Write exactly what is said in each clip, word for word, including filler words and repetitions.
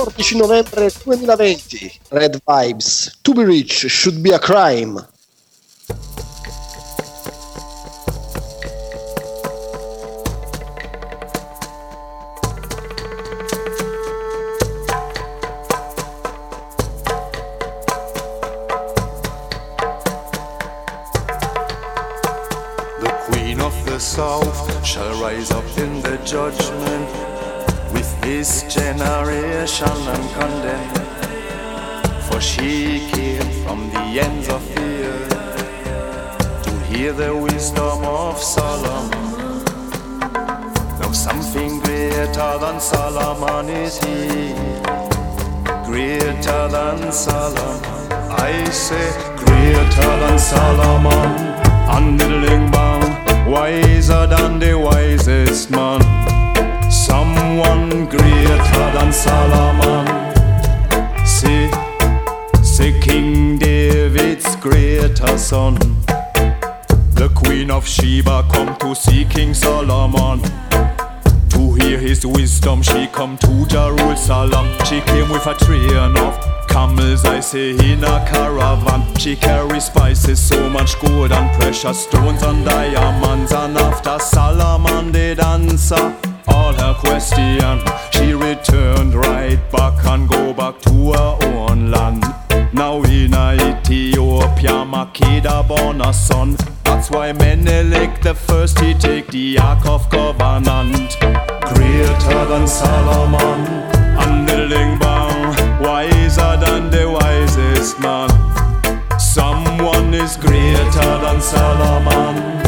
quattordici novembre duemilaventi. Red Vibes, To Be Rich Should Be a Crime. The Queen of the South shall rise up in the judgment with this generation and condemn. For she came from the ends of the earth to hear the wisdom of Solomon. Now something greater than Solomon is here, greater than Solomon. I say greater than Solomon, unmiddling bound, wiser than the wisest man. Someone greater than Solomon. See, see King David's greater son. The Queen of Sheba come to see King Solomon. To hear his wisdom she come to Jerusalem. She came with a train of camels, I say, in a caravan. She carry spices, so much gold and precious stones and diamonds. And after Solomon did answer all her question, she returned right back and go back to her own land. Now in Ethiopia, Makeda born a son. That's why Menelik the first he take the Ark of Covenant. Greater than Solomon, unmiddling bound, wiser than the wisest man. Someone is greater than Solomon.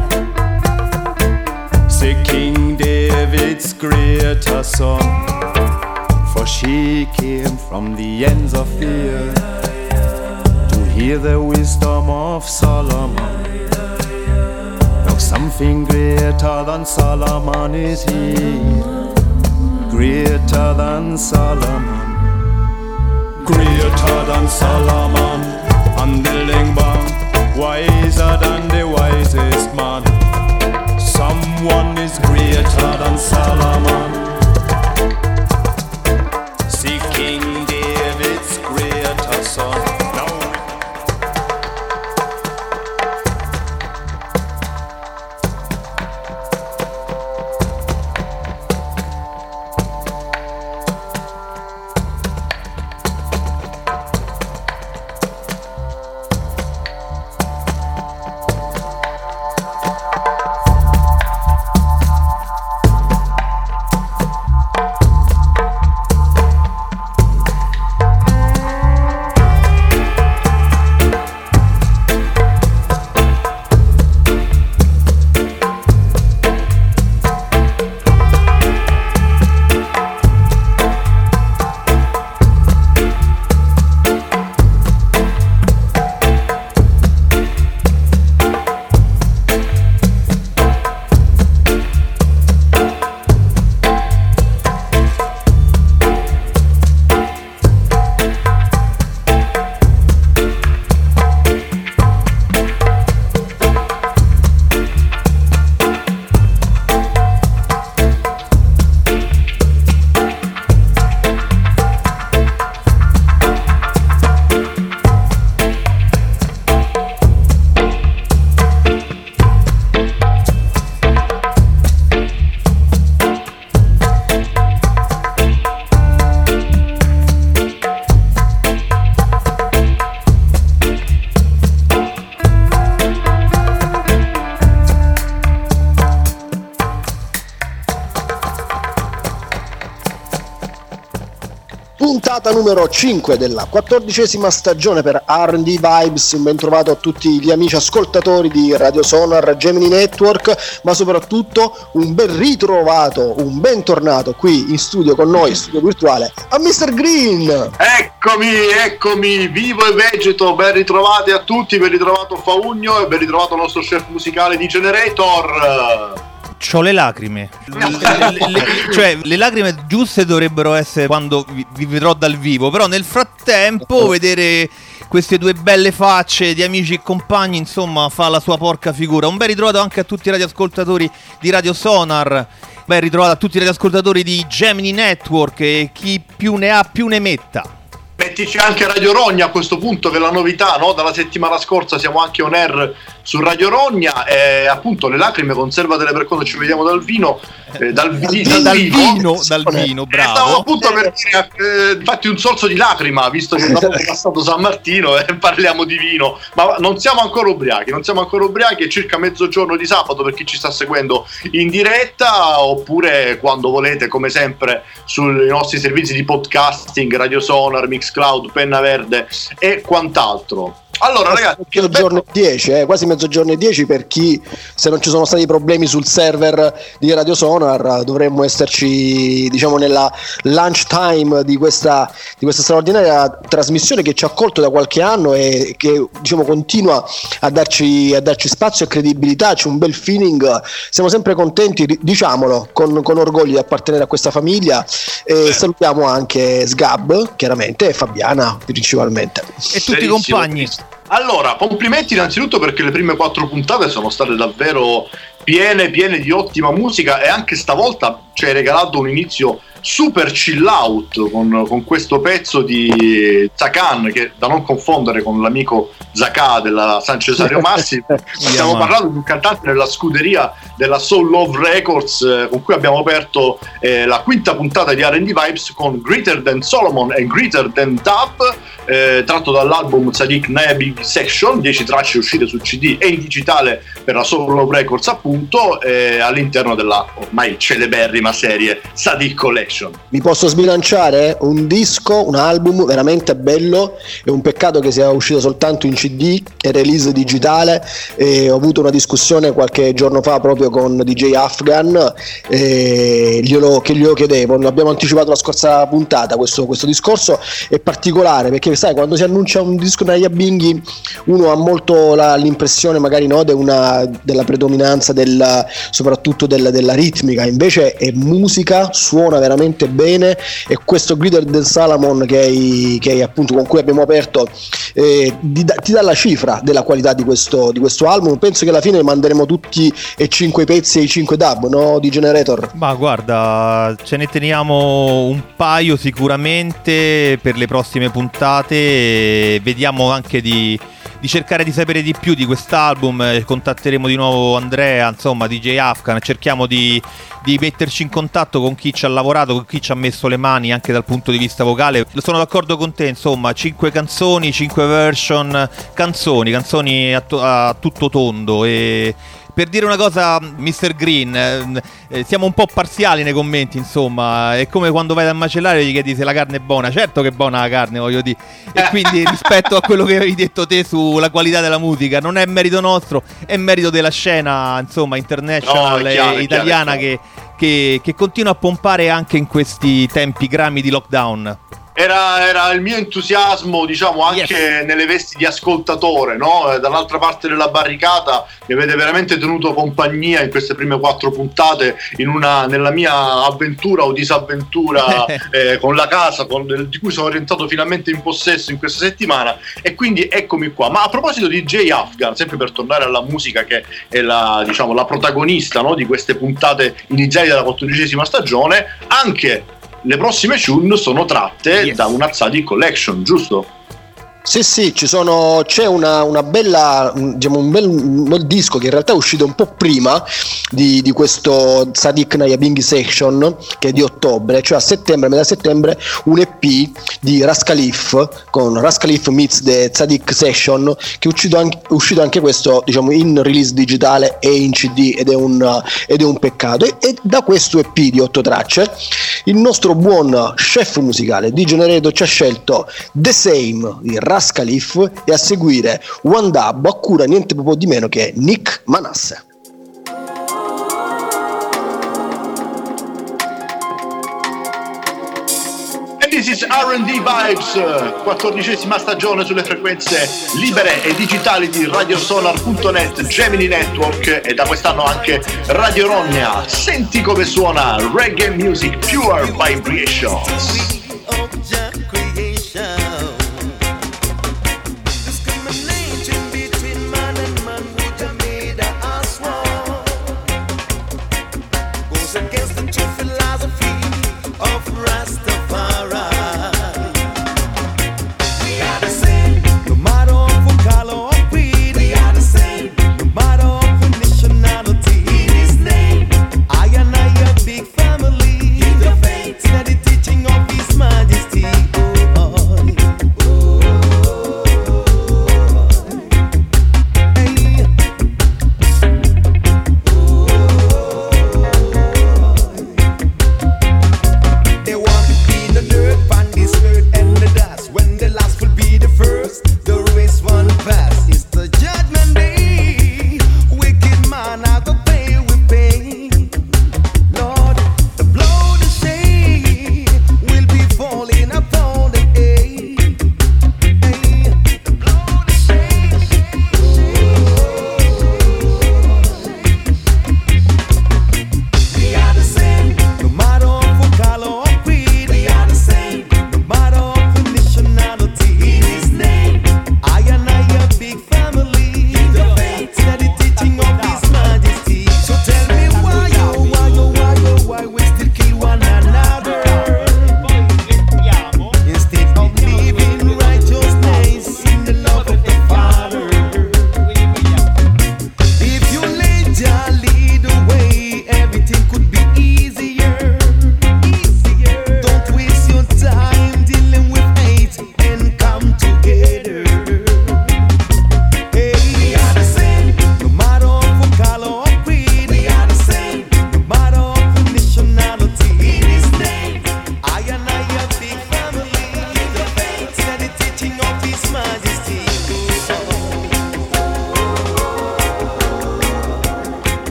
Say King David's greater son. For she came from the ends of the earth to hear the wisdom of Solomon. Now something greater than Solomon is here, greater than Solomon, greater than Solomon, unmiddling bound, wiser than the wisest man. Someone is greater than Solomon. See King David's greater son. Puntata numero cinque della quattordicesima stagione per R and D Vibes. Un ben trovato a tutti gli amici ascoltatori di Radio Sonar, Gemini Network, ma soprattutto un ben ritrovato, un bentornato qui in studio con noi, studio virtuale, a mister Green. Eccomi, eccomi, vivo e vegeto, ben ritrovati a tutti, ben ritrovato Faugno e ben ritrovato il nostro chef musicale di Generator. C'ho le lacrime, le, le, le, cioè le lacrime giuste dovrebbero essere quando vi, vi vedrò dal vivo, però nel frattempo vedere queste due belle facce di amici e compagni, insomma, fa la sua porca figura. Un bel ritrovato anche a tutti i radioascoltatori di Radio Sonar, ben ritrovato a tutti i radioascoltatori di Gemini Network, e chi più ne ha più ne metta. Mettici anche Radio Rogna a questo punto, che è la novità, no? Dalla settimana scorsa siamo anche on air su Radio Rogna, e appunto le lacrime conservatele per quando ci vediamo dal vino, eh, dal, vi- dal, dal vino, vino dal vino, bravo. Stavo appunto per dire, eh, infatti un sorso di lacrima, visto che dopo è passato San Martino e eh, parliamo di vino, ma non siamo ancora ubriachi, non siamo ancora ubriachi, è circa mezzogiorno di sabato per chi ci sta seguendo in diretta, oppure quando volete, come sempre, sui nostri servizi di podcasting, Radio Sonar, Mixcloud, Penna Verde e quant'altro. Allora ragazzi, mezzogiorno e dieci, eh, quasi mezzogiorno e dieci per chi, se non ci sono stati problemi sul server di Radio Sonar, dovremmo esserci, diciamo, nella lunch time di questa, di questa straordinaria trasmissione che ci ha accolto da qualche anno e che, diciamo, continua a darci, a darci spazio e credibilità. C'è un bel feeling, siamo sempre contenti, diciamolo con, con orgoglio, di appartenere a questa famiglia, e salutiamo anche Sgab, chiaramente, e Fabiana principalmente, e tutti i compagni. Allora, complimenti innanzitutto perché le prime quattro puntate sono state davvero piene, piene di ottima musica, e anche stavolta ci hai regalato un inizio super chill out con, con questo pezzo di Zakan, che da non confondere con l'amico Zacà della San Cesario Massi. Stiamo yeah, parlando di un cantante nella scuderia della Soul Love Records, eh, con cui abbiamo aperto eh, la quinta puntata di R and D Vibes con Greater Than Solomon e Greater Than Dub, eh, tratto dall'album Tzadik Naya Big Section, dieci tracce uscite su C D e in digitale per la Soul Love Records, appunto, eh, all'interno della ormai celeberrima serie Tzadik Collection. Vi posso sbilanciare? Un disco, un album veramente bello, è un peccato che sia uscito soltanto in C D e release digitale, e ho avuto una discussione qualche giorno fa proprio con D J Afghan, e glielo, che glielo chiedevo. Abbiamo anticipato la scorsa puntata. Questo, questo discorso è particolare perché, sai, quando si annuncia un disco da Yabinghi uno ha molto la, l'impressione magari, no, de una, della predominanza del, soprattutto del, della ritmica, invece è musica, suona veramente bene, e questo Greater Than Solomon che hai, che hai appunto con cui abbiamo aperto eh, ti, dà, ti dà la cifra della qualità di questo, di questo album. Penso che alla fine manderemo tutti e cinque pezzi e i cinque dub, no, di Generator? Ma guarda, ce ne teniamo un paio sicuramente per le prossime puntate, e vediamo anche di di cercare di sapere di più di quest'album. Contatteremo di nuovo Andrea, insomma, D J Afghan, cerchiamo di, di metterci in contatto con chi ci ha lavorato, con chi ci ha messo le mani anche dal punto di vista vocale. Sono d'accordo con te, insomma, cinque canzoni, cinque version, canzoni, canzoni a, to- a tutto tondo. E per dire una cosa, mister Green, eh, siamo un po' parziali nei commenti, insomma, è come quando vai dal macellaio e gli chiedi se la carne è buona. Certo che è buona la carne, voglio dire, e quindi rispetto a quello che avevi detto te sulla qualità della musica, non è merito nostro, è merito della scena, insomma, international, no, chiaro, e italiana, chiaro, che, che, che continua a pompare anche in questi tempi grami di lockdown. Era, era il mio entusiasmo, diciamo, anche yes, nelle vesti di ascoltatore, no? Dall'altra parte della barricata mi avete veramente tenuto compagnia in queste prime quattro puntate, in una, nella mia avventura o disavventura eh, con la casa, con, di cui sono rientrato finalmente in possesso in questa settimana, e quindi eccomi qua. Ma a proposito di D J Afghan, sempre per tornare alla musica che è la, diciamo, la protagonista, no, di queste puntate iniziali della quattordicesima stagione, anche le prossime tune sono tratte yes, da una Tzadik Collection, giusto? Sì, sì, ci sono, c'è una, una bella, diciamo, un bel, un bel disco che in realtà è uscito un po' prima di, di questo Tzadik Naya Big Section, che è di ottobre, cioè a settembre, a metà settembre, un E P di Ras Khalif con Ras Khalif meets the Tzadik Session, che è uscito anche, uscito anche questo, diciamo, in release digitale e in C D, ed è un, ed è un peccato. E, e da questo E P di otto tracce il nostro buon chef musicale D Generator ci ha scelto The Same di Ras Khalif, e a seguire One Dub a cura niente proprio di meno che Nick Manasseh. And this is R and D Vibes, quattordicesima stagione sulle frequenze libere e digitali di radiosonar punto net, Gemini Network, e da quest'anno anche Radio Rogna. Senti come suona reggae music, pure vibrations.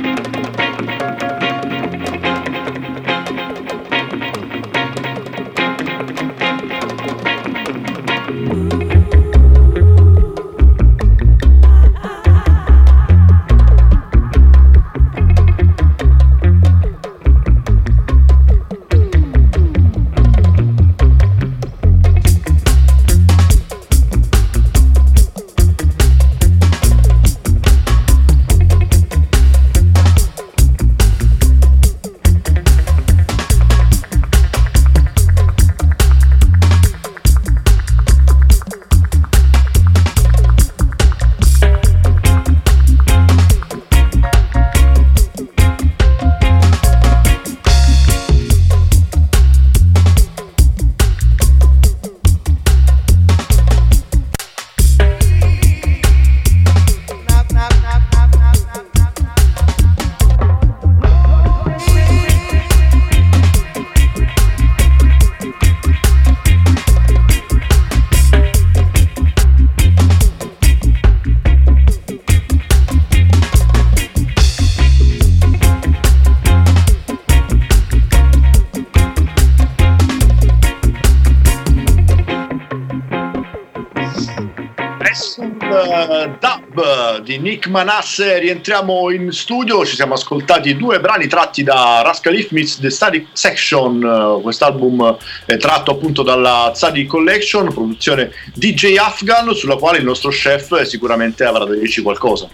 Dub di Nick Manasse, rientriamo in studio. Ci siamo ascoltati due brani tratti da Rascalif Meets The Static Section. Quest'album è tratto appunto dalla Tzadik Collection, produzione D J Afghan, sulla quale il nostro chef sicuramente avrà da dirci qualcosa.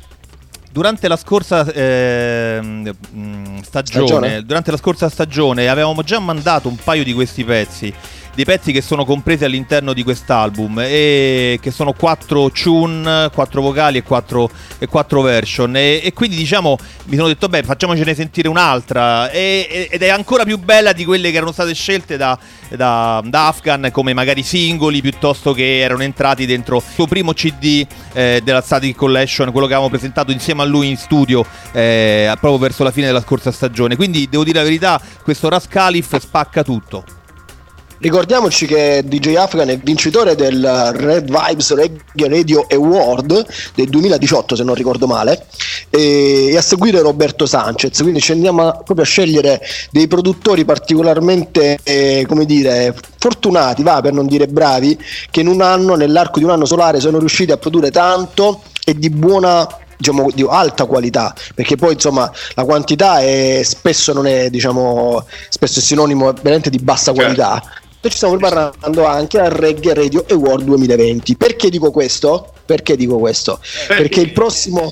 Durante la scorsa eh, stagione, stagione durante la scorsa stagione avevamo già mandato un paio di questi pezzi, dei pezzi che sono compresi all'interno di quest'album e che sono quattro tune, quattro vocali e quattro, e quattro version e, e quindi diciamo mi sono detto beh, facciamocene sentire un'altra e, ed è ancora più bella di quelle che erano state scelte da, da, da Afghan come magari singoli piuttosto che erano entrati dentro il suo primo C D eh, della Tzadik Collection, quello che avevamo presentato insieme a lui in studio eh, proprio verso la fine della scorsa stagione. Quindi devo dire la verità, questo Rascalif spacca tutto. Ricordiamoci che D J Afghan è vincitore del Red Vibes Reggae Radio Award del duemiladiciotto, se non ricordo male, e a seguire Roberto Sanchez. Quindi ci andiamo a, proprio a scegliere dei produttori particolarmente eh, come dire fortunati, va, per non dire bravi, che in un anno, nell'arco di un anno solare, sono riusciti a produrre tanto e di buona, diciamo, di alta qualità, perché poi insomma la quantità è spesso non è, diciamo, spesso è sinonimo veramente di bassa qualità. Certo. Noi ci stiamo preparando anche al Reggae Radio Award duemilaventi. Perché dico questo? Perché dico questo? Perché il prossimo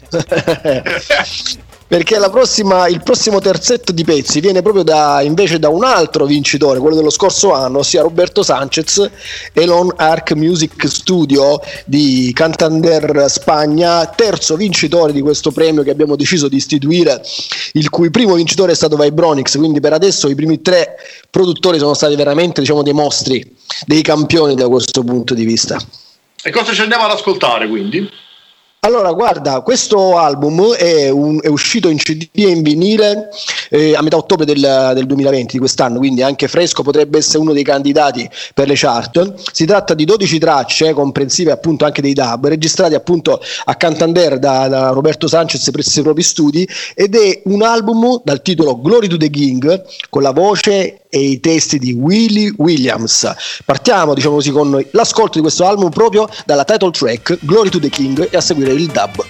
perché la prossima, il prossimo terzetto di pezzi viene proprio da, invece da un altro vincitore, quello dello scorso anno, ossia Roberto Sanchez, Elon Arc Music Studio di Santander, Spagna, terzo vincitore di questo premio che abbiamo deciso di istituire, il cui primo vincitore è stato Vibronix. Quindi per adesso i primi tre produttori sono stati veramente, diciamo, dei mostri, dei campioni da questo punto di vista. E cosa ci andiamo ad ascoltare quindi? Allora, guarda, questo album è, un, è uscito in C D e in vinile eh, a metà ottobre del, del duemilaventi, di quest'anno, quindi anche fresco, potrebbe essere uno dei candidati per le chart. Si tratta di dodici tracce, comprensive appunto anche dei dub, registrati appunto a Santander da, da Roberto Sanchez presso i propri studi, ed è un album dal titolo Glory to the King, con la voce e i testi di Willie Williams. Partiamo, diciamo così, con l'ascolto di questo album proprio dalla title track Glory to the King e a seguire il dub.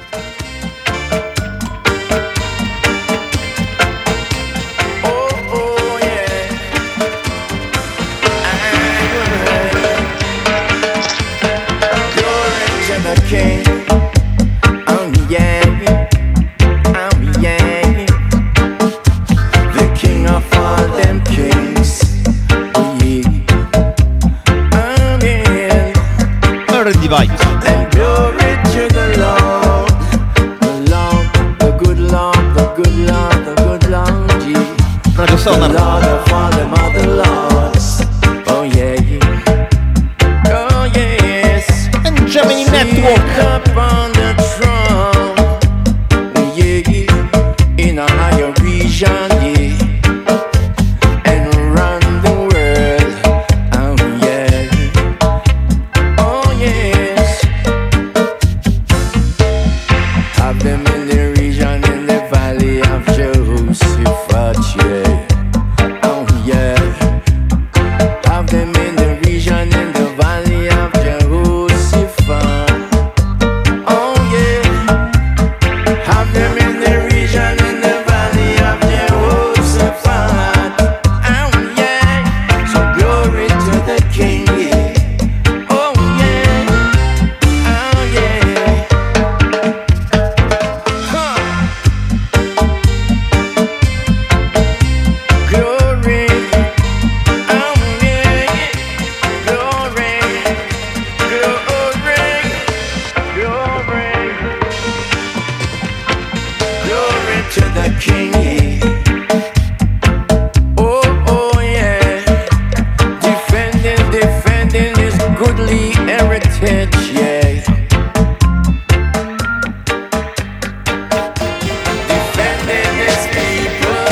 Vibes. And glory to the Lord, the Lord, the good Lord, the good Lord, the good Lord, yeah. Radio Sonar. The Lord of all them other lords. Oh yeah, yeah. Oh yes. And Gemini Network. Up on the throne, yeah, yeah. In a higher region, yeah. And run the world, oh yeah. Oh yeah. Have them in the region, in the valley. king, yeah. Oh, oh, yeah. Defending, defending his goodly heritage, yeah. Defending his people.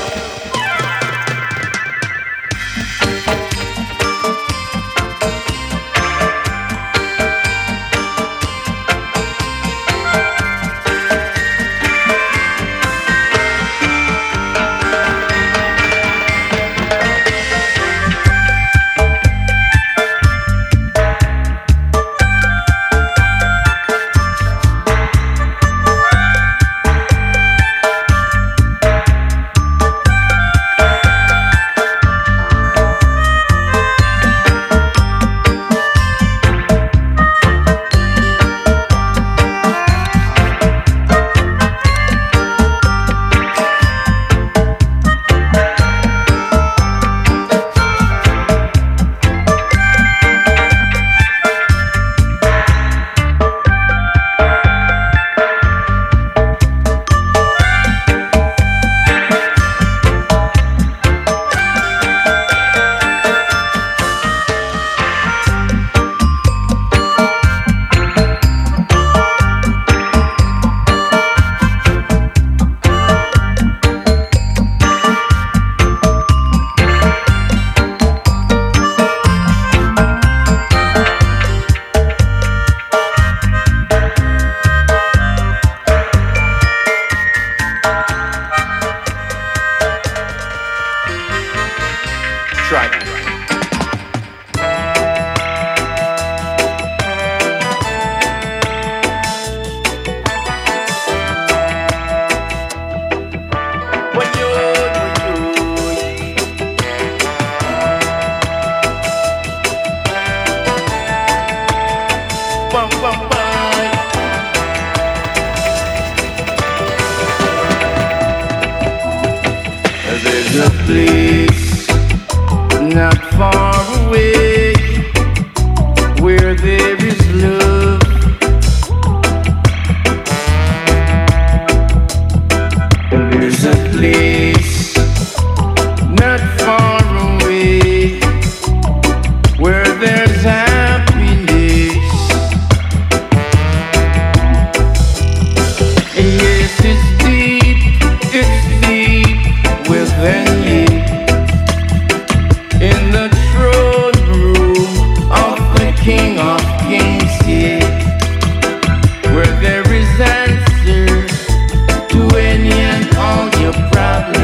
There's a place not far away where there is love. There's a place not far away where there's happiness. Yes, it's deep, it's deep within you. In the throne room of the King of Kings, yeah, where there is answer to any and all your problems.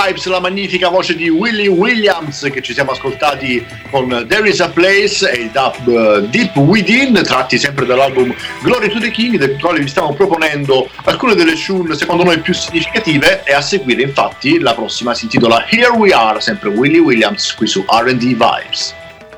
Vibes, la magnifica voce di Willie Williams che ci siamo ascoltati con There Is a Place e il dub uh, Deep Within, tratti sempre dall'album Glory to the King, del quale vi stiamo proponendo alcune delle tune secondo noi più significative, e a seguire infatti la prossima si intitola Here We Are, sempre Willie Williams qui su R and D Vibes.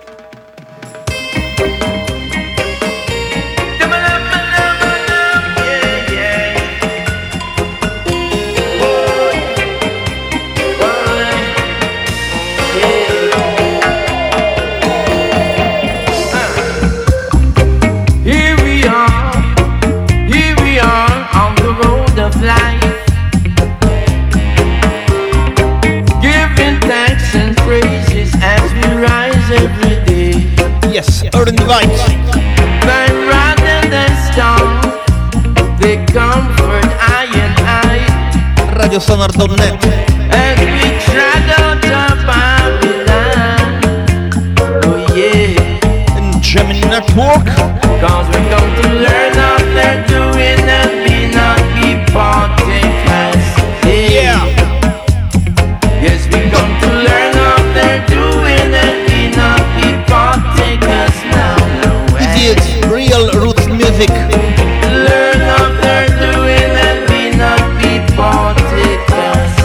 Yes, R and D Vibes. But rather than storm, they comfort I and I. Radio Sonar dot net. And we travel to Babylon. Oh yeah. And Gemini Network. Cause we come to learn how they're doing and be not be partakers. Yeah. Yes, we come to learn how they're doing and be not be partakers now. No way. It is real roots music. Learn how they're doing and be not be partakers.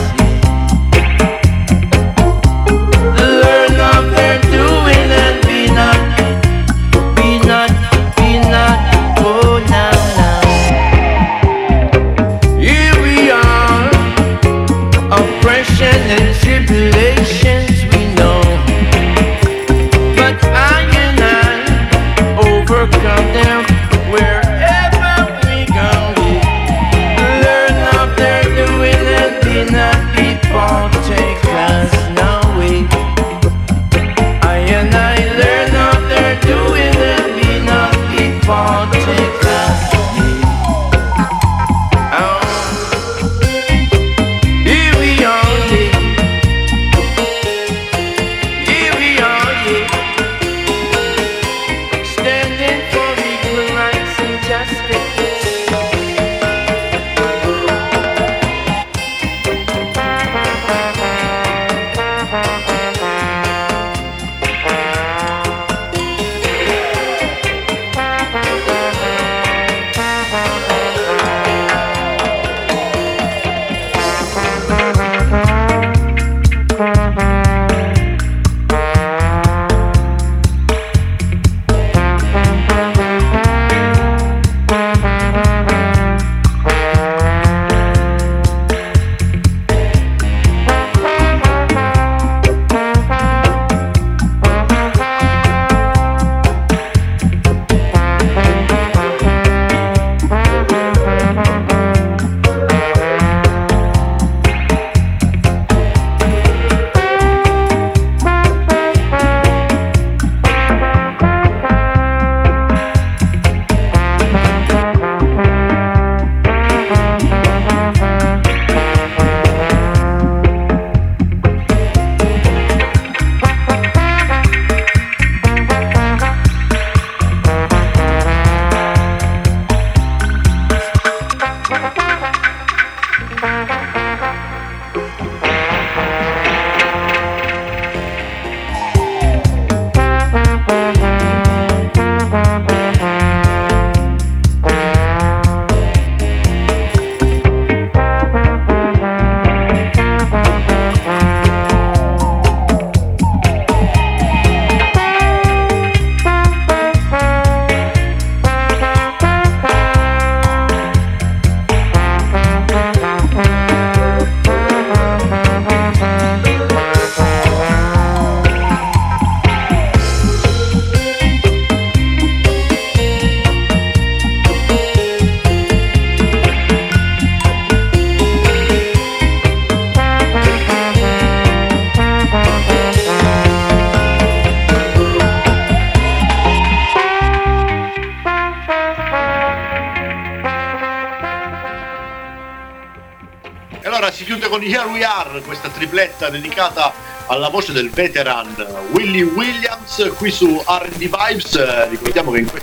Learn how they're doing and be not, be not, be not, oh now, now. Here we are, oppression and tribulations we know, but I and I overcome them wherever we go. Learn how they're doing and be not be partakers. No way. I and I learn how they're doing and be not be partakers. Oh. Here we are, yeah. Here we are, yeah. Standing for equal rights and justice. allora si chiude con Here We Are, questa tripletta dedicata alla voce del veteran Willie Williams qui su R and D Vibes. Ricordiamo che in queste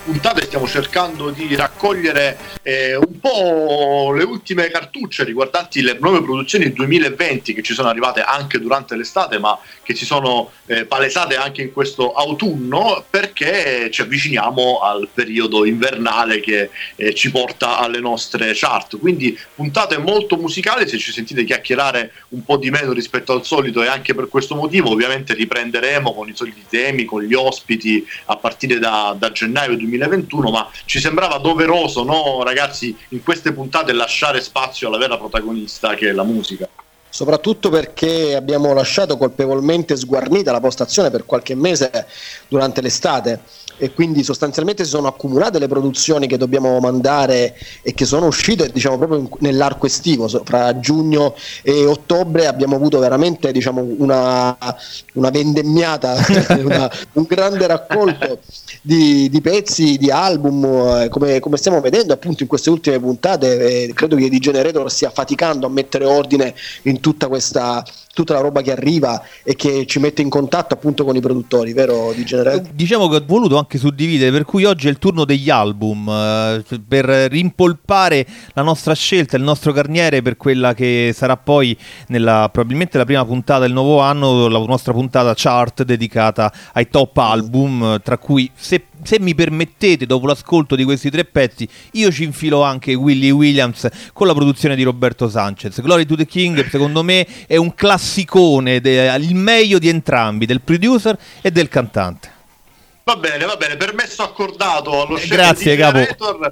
puntate stiamo cercando di raccogliere eh, un po' le ultime cartucce riguardanti le nuove produzioni duemilaventi che ci sono arrivate anche durante l'estate, ma che si sono eh, palesate anche in questo autunno, perché ci avviciniamo al periodo invernale che eh, ci porta alle nostre chart. Quindi puntate molto musicali, se ci sentite chiacchierare un po' di meno rispetto al solito, e anche per questo motivo ovviamente riprenderemo con i soliti temi, con gli ospiti a partire da, da gennaio duemilaventuno, ma ci sembrava doveroso, no ragazzi, in queste puntate lasciare spazio alla vera protagonista, che è la musica. Soprattutto perché abbiamo lasciato colpevolmente sguarnita la postazione per qualche mese durante l'estate, e quindi sostanzialmente si sono accumulate le produzioni che dobbiamo mandare e che sono uscite, diciamo, proprio in, nell'arco estivo. Fra giugno e ottobre abbiamo avuto veramente, diciamo, una, una vendemmiata, una, un grande raccolto di, di pezzi, di album, eh, come, come stiamo vedendo appunto in queste ultime puntate. Eh, credo che D Generator stia faticando a mettere ordine in tutta questa tutta la roba che arriva e che ci mette in contatto appunto con i produttori, vero D Generator? Diciamo che ho voluto anche suddividere, per cui oggi è il turno degli album, eh, per rimpolpare la nostra scelta, il nostro carniere per quella che sarà poi nella, probabilmente la prima puntata del nuovo anno, la nostra puntata chart dedicata ai top album, tra cui, se Se mi permettete, dopo l'ascolto di questi tre pezzi, io ci infilo anche Willie Williams con la produzione di Roberto Sanchez. Glory to the King, secondo me, è un classicone, de- il meglio di entrambi, del producer e del cantante. Va bene, va bene, permesso accordato allo eh, grazie, di Generator.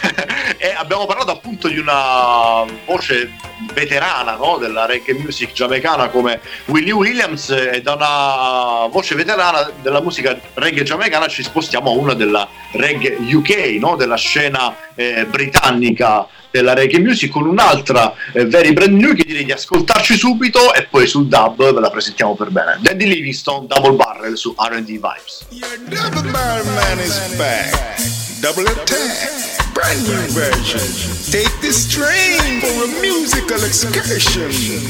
E abbiamo parlato appunto di una voce veterana, no, della reggae music giamaicana come Willie Williams, e da una voce veterana della musica reggae giamaicana ci spostiamo a una della reggae U K, no, della scena eh, britannica della reggae music, con un'altra eh, very brand new che direi di ascoltarci subito, e poi sul dub ve la presentiamo per bene. Dandy Livingstone, Double Barrel su R and D Vibes. Your Double Barrel Man is back. Double attack, brand new version. Take this train for a musical excursion.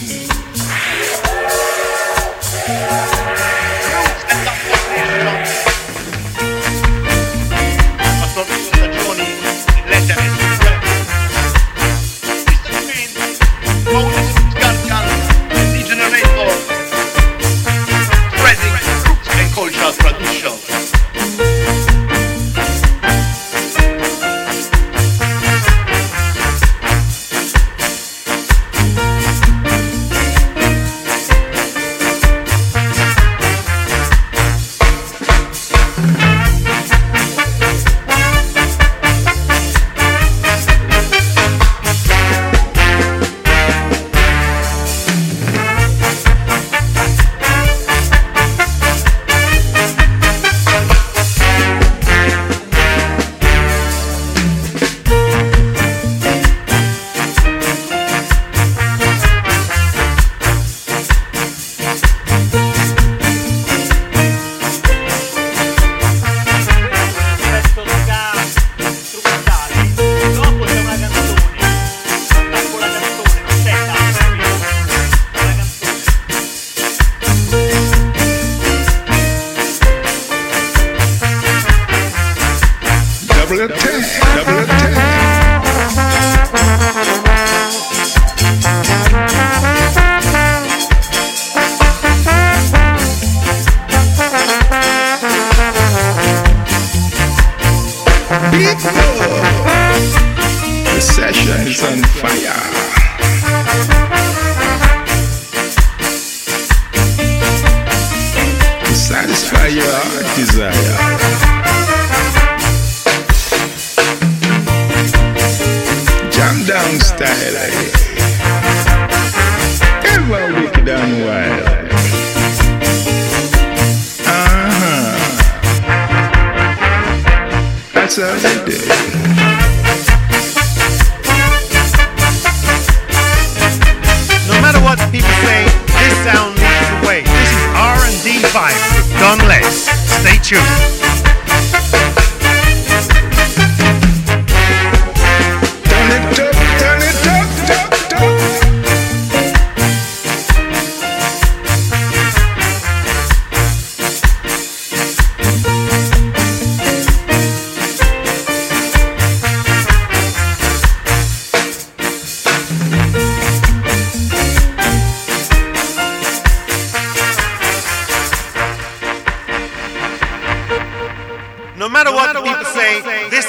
Cultural tradition.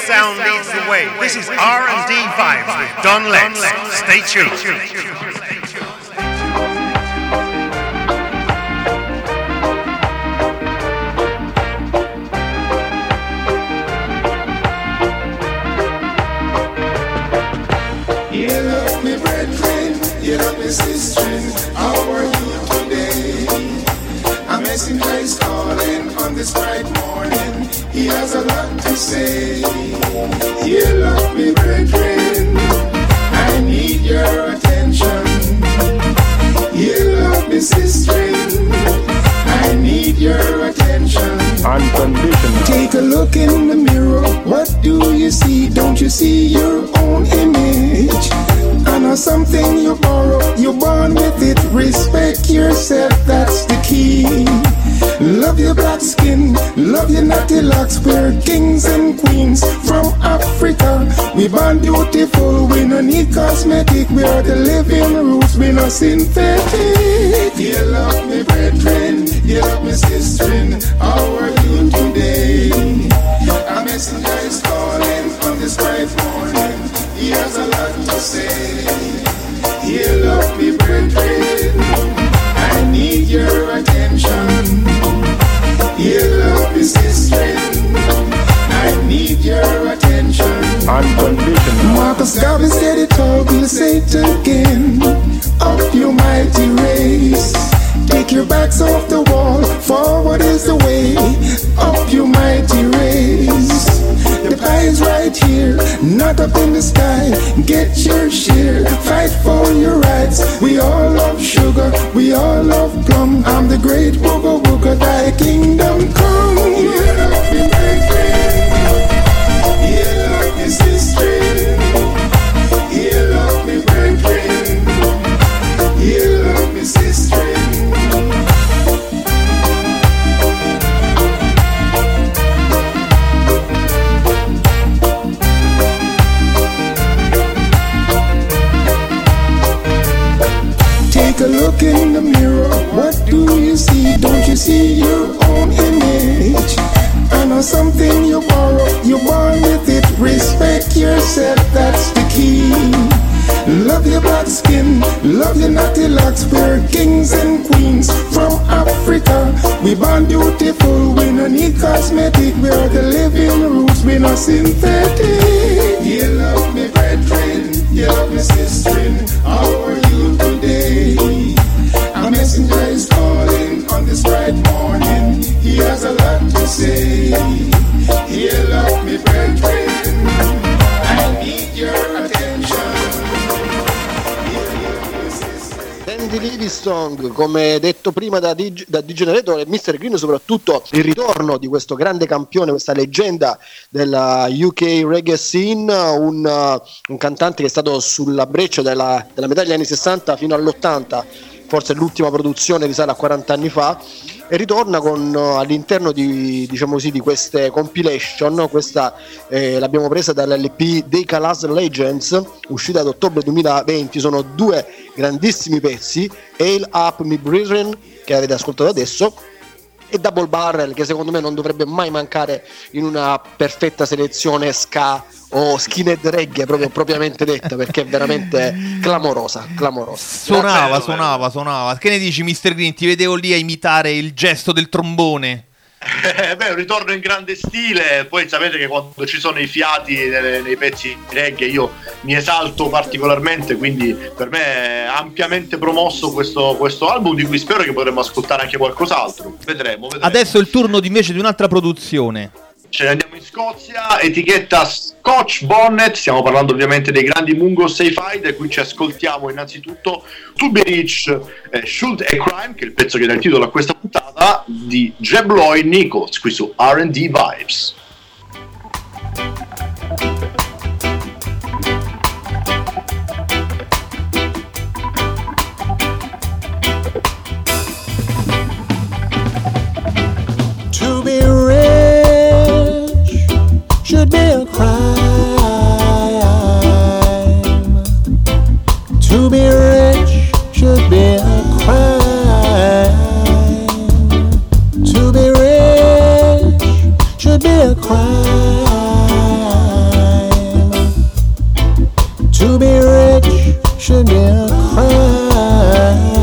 sound leads the way. This is R and D Vibes with Don Letts. Stay tuned. Get up, Miss Sister, how are you today? A messenger is calling on this bright morning. He has a lot to say. Heal up, me brethren, I need your attention. Heal up, me sister, I need your attention. Unconditional. Take a look in the mirror. What do you see? Don't you see your own image? I know something you borrow, you're born with it. Respect yourself, that's the key. Love your black skin, love your natty locks. We're kings and queens from Africa. We born beautiful, we no need cosmetic. We are the living roots, we no synthetic. You love me brethren, you love me sister. How are you today? A messenger is calling on this bright morning. He has a lot to say. Heal up me brethren, I need your attention. Heal up me sister, I need your attention. Unconditional. Marcus Garvey said it all, we'll say it again. Up your mighty race. Take your backs off the wall, forward is the way. Up your mighty race. The pie is right here, not up in the sky. Get your share, fight for your rights. We all love sugar, we all love plum. I'm the great Wooga Wooga, thy kingdom come. You love me brethren, you love me sister. You love me brethren, you love me sister. Take a look in the mirror, what do you see? Don't you see your own image? I know something you borrow, you're born with it. Respect yourself, that's the key. Love your black skin, love your natty locks. We're kings and queens from Africa. We born beautiful, we no need cosmetic. We are the living roots, we no synthetic. You love me brethren, you love me sister. How are you today? A messenger is calling on this bright morning. He has a lot to say. You love me brethren, I need your attention. Andy Livingstone, come detto prima da, Dig- da D-Generator e mister Green, soprattutto il ritorno di questo grande campione, questa leggenda della U K reggae scene, un, uh, un cantante che è stato sulla breccia della, della metà degli anni sessanta fino all'ottanta, forse l'ultima produzione risale a quaranta anni fa, e ritorna con uh, all'interno di, diciamo così, di queste compilation. Questa eh, l'abbiamo presa dall'L P dei Calas Legends, uscita ad ottobre duemilaventi. Sono due grandissimi pezzi, Hail Up Me Brethren, che avete ascoltato adesso, e Double Barrel, che secondo me non dovrebbe mai mancare in una perfetta selezione ska o skinhead reggae, proprio propriamente detta, perché è veramente clamorosa, clamorosa. Suonava, suonava, suonava. Che ne dici, mister Green? Ti vedevo lì a imitare il gesto del trombone. Eh, beh, un ritorno in grande stile. Poi sapete che quando ci sono i fiati nei, nei pezzi reggae io mi esalto particolarmente, quindi per me è ampiamente promosso questo, questo album, di cui spero che potremo ascoltare anche qualcos'altro. Vedremo, vedremo. Adesso è il turno di, invece di un'altra produzione. Ce ne andiamo in Scozia, etichetta Scotch Bonnet. Stiamo parlando ovviamente dei grandi Mungo Sci-Fi, da cui ci ascoltiamo innanzitutto To Be Rich, eh, Should a Crime, che è il pezzo che dà il titolo a questa puntata, di Jeb Lloyd Nichols, qui su R and D Vibes. To be rich should be a crime. To be rich should be a crime. To be rich should be a crime. be rich should be a crime.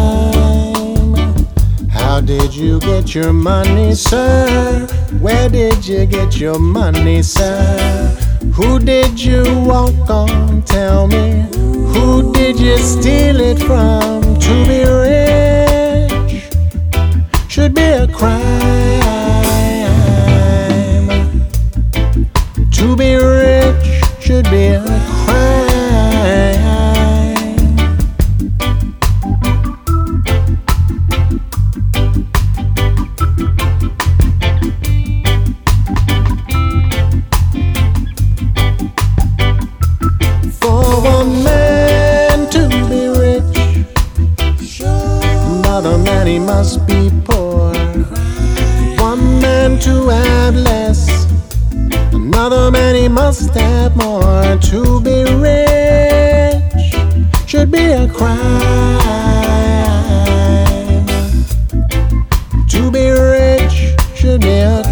How did you get your money, sir? Where did you get your money, sir? Who did you walk on? Tell me. Who did you steal it from? To be rich should be a crime. To be rich should be a crime. He must be poor. One man to have less, another man he must have more. To be rich should be a crime. To be rich should be a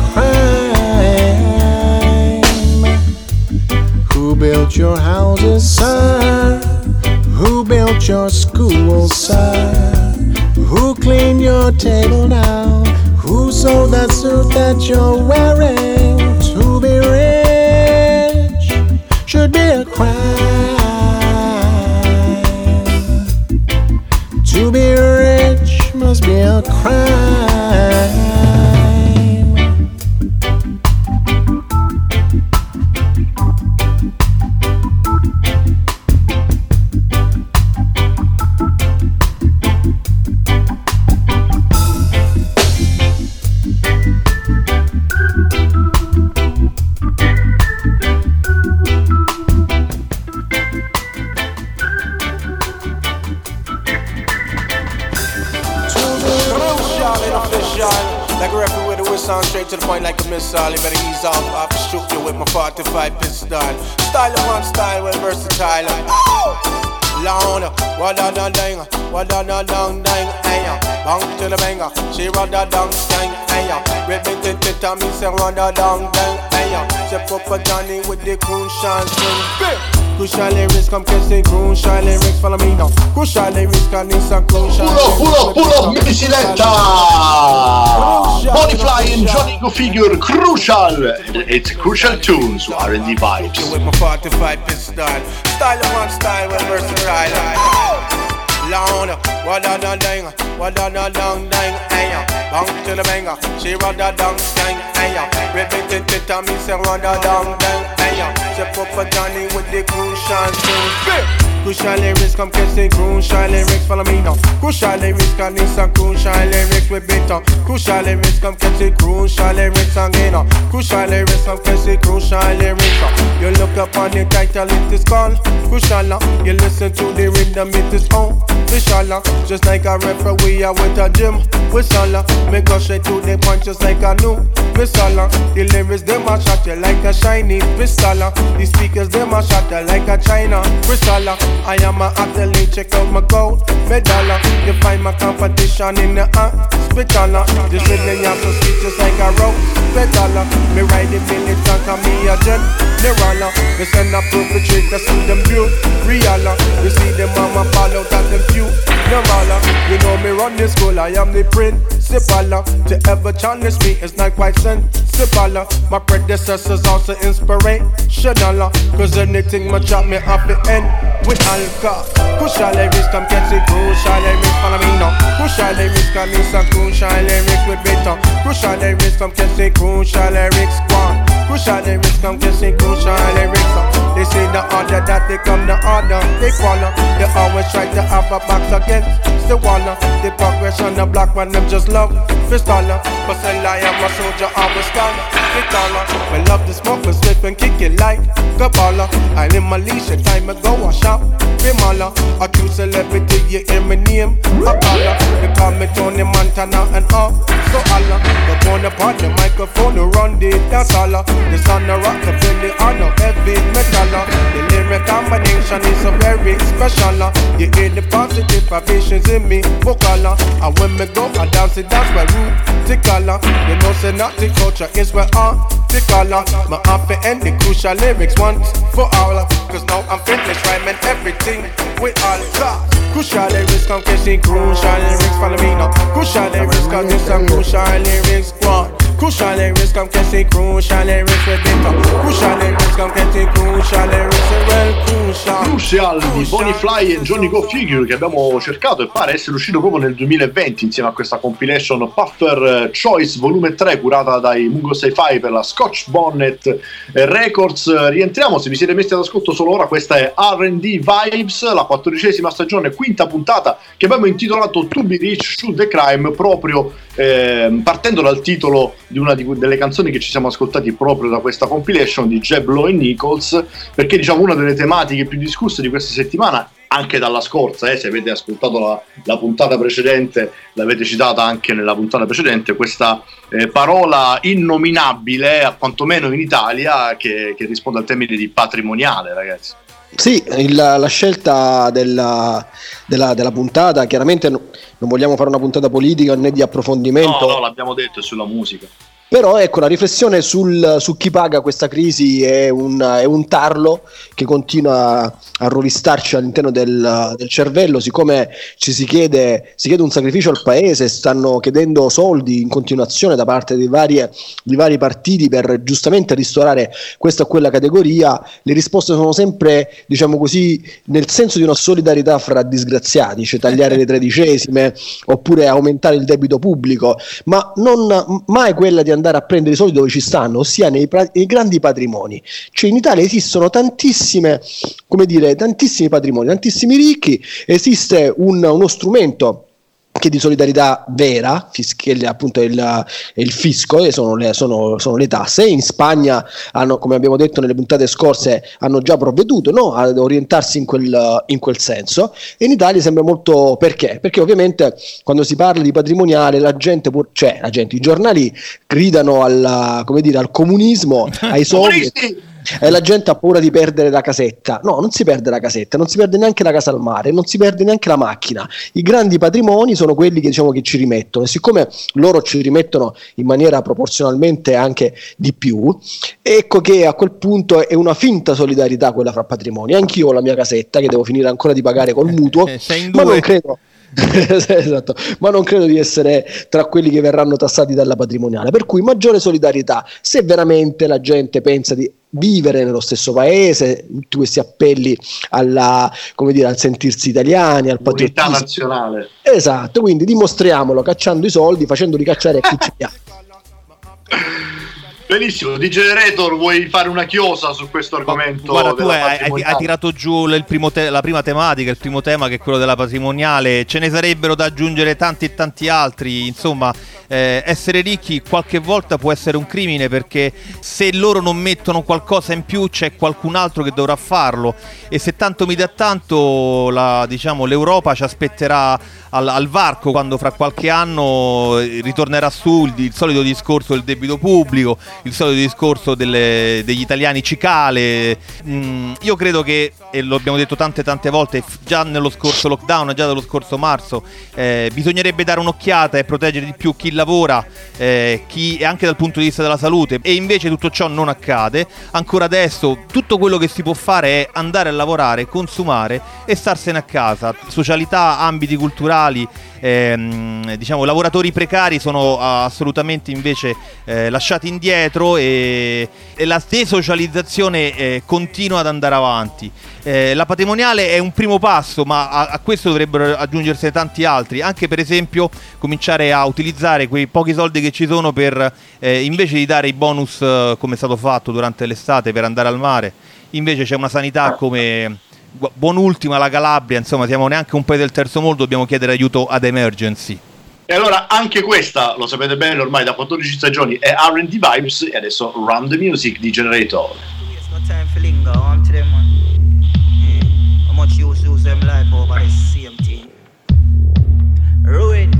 crime. Who built your houses, sir? Who built your schools, sir? Who cleaned your table now? Who sold that suit that you're wearing? To be rich should be a crime. To be rich must be a crime. Straight to the point like a missile. You better ease off. I can shoot you with my forty-five pistol. Style upon style, well versatile. Long, what a dang dang, what a dang dang dang, ayo. Bang to the banger, she run da dang dang, ayo. Red bit it it on me, say run da dang dang, ayo. Step up a Johnny with the crucial swing. Crucial lyrics, come kissing crucial lyrics, follow me now. Crucial lyrics, can need some crucial lyrics. Pull up, pull up, pull up, mini siletta! Body Flying, Johnny Go Figure, Crucial! It's Crucial Tunes su R and D Vibes. With my forty-five pistol, style upon style, well versatile. Long, what a dang dang, what a dang dang dang, ayo. Bang to the banger, she run da dang dang, ayo. Red bit it it on me, say run da dang dang, ayo. Step up a Johnny with the crucial tunes. Crucial lyrics, come kissing crucial lyrics, follow me now. Crucial lyrics, can need some crucial lyrics with bitter. Crucial lyrics, come kissing crucial lyrics again. Crucial lyrics, come kissing crucial lyrics. You look up on the title, it is called Crucial. You listen to the rhythm, it is on. Visual, just like a referee, I went to gym. Whistle, me go straight to the point just like a new missile. The lyrics, them a shot you like a shiny pistol. The speakers, them a shot you like a China crystal. I am a athlete, check out my gold medal. You find my competition in the hospital. This rhythm, you're so sweet just like a rose petal. Me ride the militant, and me a general. Me send a perpetrator, see them view real. You see them mama fall out at them few. No matter, you know me run this school, I am the principal. To ever challenge me is not quite sensible. My predecessors also inspirational. Cause anything my chop me off the end with alcohol. Crucial lyrics, come catch it, crucial lyrics, follow me now. Crucial lyrics, can need some crucial lyrics with bitter. Crucial lyrics, come catch it, crucial lyrics, one. Crucial lyrics, come catch it, crucial lyrics. They say the order that they come, the order they follow. They always try to have a box against the wall. The progression, the black man, them just love Fistola. But say I am a soldier, always stand the taller. We love the smoke, we slip and kick it like Kabbalah. And in my leisure time, I go and shop Bimala. A true celebrity, you hear my name, Apollo. They call me Tony Montana and all. So Allah, the one upon the microphone to run the dance all. The son of rockabilly on no heavy metal. The lyric combination is so very special. You hear the positive vibrations in me vocal. And when me go, I dance it, dance my root tickle. You know say not the culture is where I'm tickle. My happy and the crucial lyrics once for all. Cause now I'm finished rhyming everything with all class. Crucial lyrics come kissing, crucial lyrics follow me now. Crucial lyrics cause it's some crucial lyrics squad. Crucial lyrics come kissing, crucial lyrics with it. Crucial lyrics come kissing, crucial lyrics well crucial. Crucial di Bonnie Fly e Johnny Go Figure, che abbiamo cercato e pare essere uscito proprio nel duemilaventi insieme a questa compilation Puffer Choice volume tre curata dai Mungo Sci-Fi per la Scotch Bonnet Records. Rientriamo, se vi siete messi ad ascolto solo ora, questa è R and D Vibes, la quattordicesima stagione, quinta puntata, che abbiamo intitolato To Be Rich, Shoot the Crime, proprio eh, partendo dal titolo di una di, delle canzoni che ci siamo ascoltati proprio da questa compilation di Jeb Lowe e Nichols, perché diciamo una delle tematiche più discusse di questa settimana, anche dalla scorsa, eh, se avete ascoltato la, la puntata precedente, l'avete citata anche nella puntata precedente, questa eh, parola innominabile, a quantomeno in Italia, che, che risponde al termine di patrimoniale, ragazzi. Sì, il, la scelta della, della, della puntata, chiaramente no, non vogliamo fare una puntata politica né di approfondimento. No, no, l'abbiamo detto, è sulla musica. Però ecco, la riflessione sul, su chi paga questa crisi è un, è un tarlo che continua a rovistarci all'interno del, del cervello, siccome ci si chiede, si chiede un sacrificio al paese, stanno chiedendo soldi in continuazione da parte dei vari, di vari partiti per giustamente ristorare questa o quella categoria. Le risposte sono sempre, diciamo così, nel senso di una solidarietà fra disgraziati, cioè tagliare le tredicesime oppure aumentare il debito pubblico, ma non mai quella di andare a prendere i soldi dove ci stanno, ossia nei, nei grandi patrimoni. Cioè in Italia esistono tantissime, come dire, tantissimi patrimoni, tantissimi ricchi, esiste un, uno strumento che di solidarietà vera, che appunto è il, è il fisco, e sono le, sono, sono le tasse. In Spagna hanno, come abbiamo detto nelle puntate scorse, hanno già provveduto, no, ad orientarsi in quel, in quel senso, e in Italia sembra molto, perché? Perché ovviamente quando si parla di patrimoniale la gente, pur, cioè la gente, i giornali gridano al, come dire, al comunismo, ai soldi. E la gente ha paura di perdere la casetta. No, non si perde la casetta, non si perde neanche la casa al mare, non si perde neanche la macchina. I grandi patrimoni sono quelli che, diciamo, che ci rimettono, e siccome loro ci rimettono in maniera proporzionalmente anche di più, ecco che a quel punto è una finta solidarietà quella fra patrimoni. Anch'io ho la mia casetta che devo finire ancora di pagare col mutuo, ma non credo esatto, ma non credo di essere tra quelli che verranno tassati dalla patrimoniale, per cui maggiore solidarietà se veramente la gente pensa di vivere nello stesso paese, tutti questi appelli alla, come dire, al sentirsi italiani, al patriottismo nazionale. Esatto, quindi dimostriamolo cacciando i soldi, facendoli cacciare a chi ci piace. Benissimo, D J Generator, vuoi fare una chiosa su questo argomento? Guarda, tu hai, hai tirato giù il primo te- la prima tematica, il primo tema, che è quello della patrimoniale. Ce ne sarebbero da aggiungere tanti e tanti altri. Insomma, eh, essere ricchi qualche volta può essere un crimine, perché se loro non mettono qualcosa in più c'è qualcun altro che dovrà farlo, e se tanto mi dà tanto, la, diciamo, l'Europa ci aspetterà al, al varco quando fra qualche anno ritornerà su il, il solito discorso del debito pubblico, il solito discorso delle, degli italiani cicale. Mm, io credo che, e lo abbiamo detto tante tante volte già nello scorso lockdown, già dallo scorso marzo, eh, bisognerebbe dare un'occhiata e proteggere di più chi lavora, eh, chi, anche dal punto di vista della salute, e invece tutto ciò non accade. Ancora adesso tutto quello che si può fare è andare a lavorare, consumare e starsene a casa. Socialità, ambiti culturali, ehm, diciamo lavoratori precari sono assolutamente invece eh, lasciati indietro, e, e la desocializzazione eh, continua ad andare avanti. Eh, la patrimoniale è un primo passo, ma a, a questo dovrebbero aggiungersene tanti altri, anche per esempio cominciare a utilizzare quei pochi soldi che ci sono per, eh, invece di dare i bonus eh, come è stato fatto durante l'estate per andare al mare, invece c'è una sanità come buon'ultima la Calabria. Insomma, siamo neanche un paese del terzo mondo, dobbiamo chiedere aiuto ad Emergency. E allora anche questa, lo sapete bene ormai da quattordici stagioni, è R and D Vibes, e adesso Run the Music di Generator. Ruin.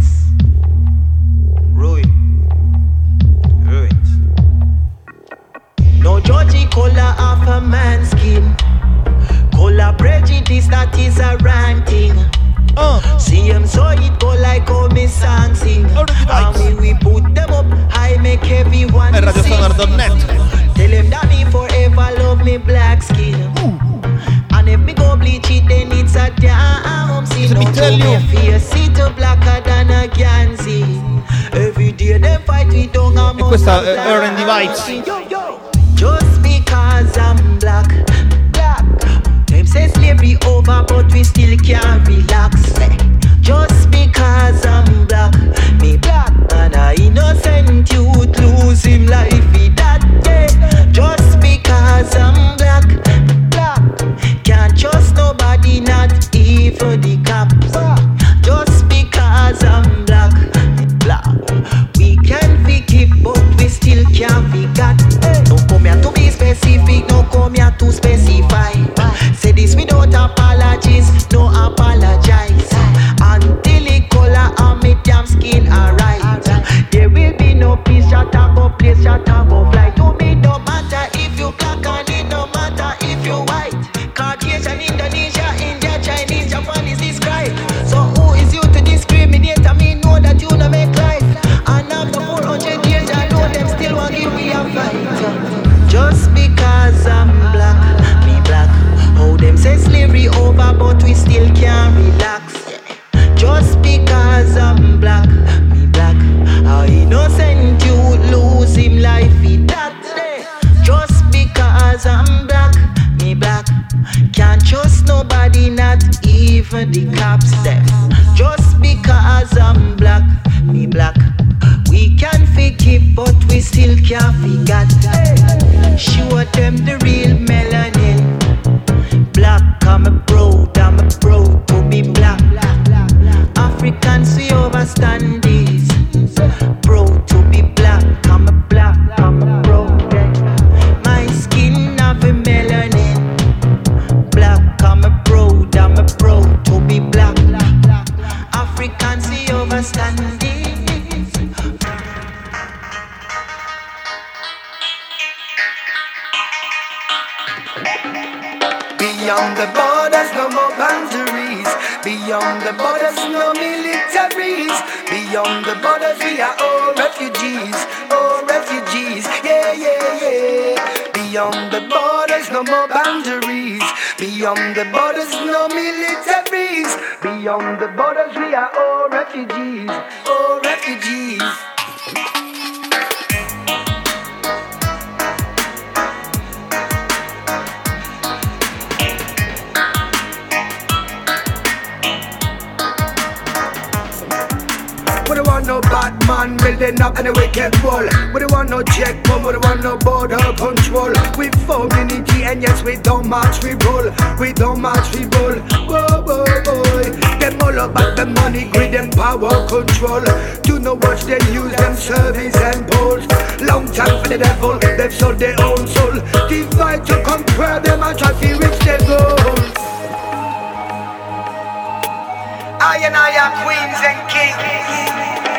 questa è R and D Vibes. Just because I'm black, black. Them say slavery over, but we still can't relax. Just because I'm black, me black, and a innocent youth lose him life in that day. Just because I'm black, black, can't trust nobody, not even the cops. Just because I'm black, black, we can forgive, but we still can't forget. No come here to be specific, no come here to specify. Say this without apologies, no apologize. Until it color on me damn skin alright. There will be no peace, shut up, go place, shut up, go fly. To me no matter if you black and it no matter if you white. Caucasian, Indonesia, India, Chinese, Japanese describe. So who is you to discriminate? I mean know that you no make life. And after four hundred years I know them still want give me a fight. Just because I'm black, me black. Oh them say slavery over but we still can't relax. Just because I'm black, me black. How innocent you lose him life in that day. Just because I'm black, me black. Can't trust nobody, not even the cops them. Just because I'm black, me black. We can forgive but we still can't forget. Show them the real melanin. Black, I'm a proud, I'm a proud to be black. Africans we overstand this. Proud to be black, I'm a black, I'm a proud. My skin have a melanin. Black, I'm a proud, I'm a proud to be black. Africans we overstand this. Beyond the borders, no more boundaries. Beyond the borders, no militaries. Beyond the borders, we are all refugees. All refugees, yeah, yeah, yeah. Beyond the borders, no more boundaries. Beyond the borders, no militaries. Beyond the borders, we are all refugees. All refugees. We don't want no bad man building up any wicked wall. We don't want no checkpoint, we don't want no border control. We form unity and yes we don't march, we roll. We don't march, we roll. Whoa, whoa, boy. Them all about the money, greed and power control. Do not watch them use them service and polls. Long time for the devil, they've sold their own soul. Divide to conquer them and try to reach their goals. I and I are queens and kings.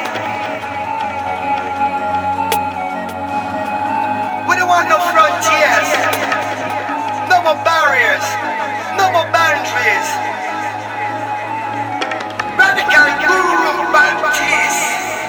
We don't want no frontiers, no more barriers, no more boundaries. Radical guru bounties.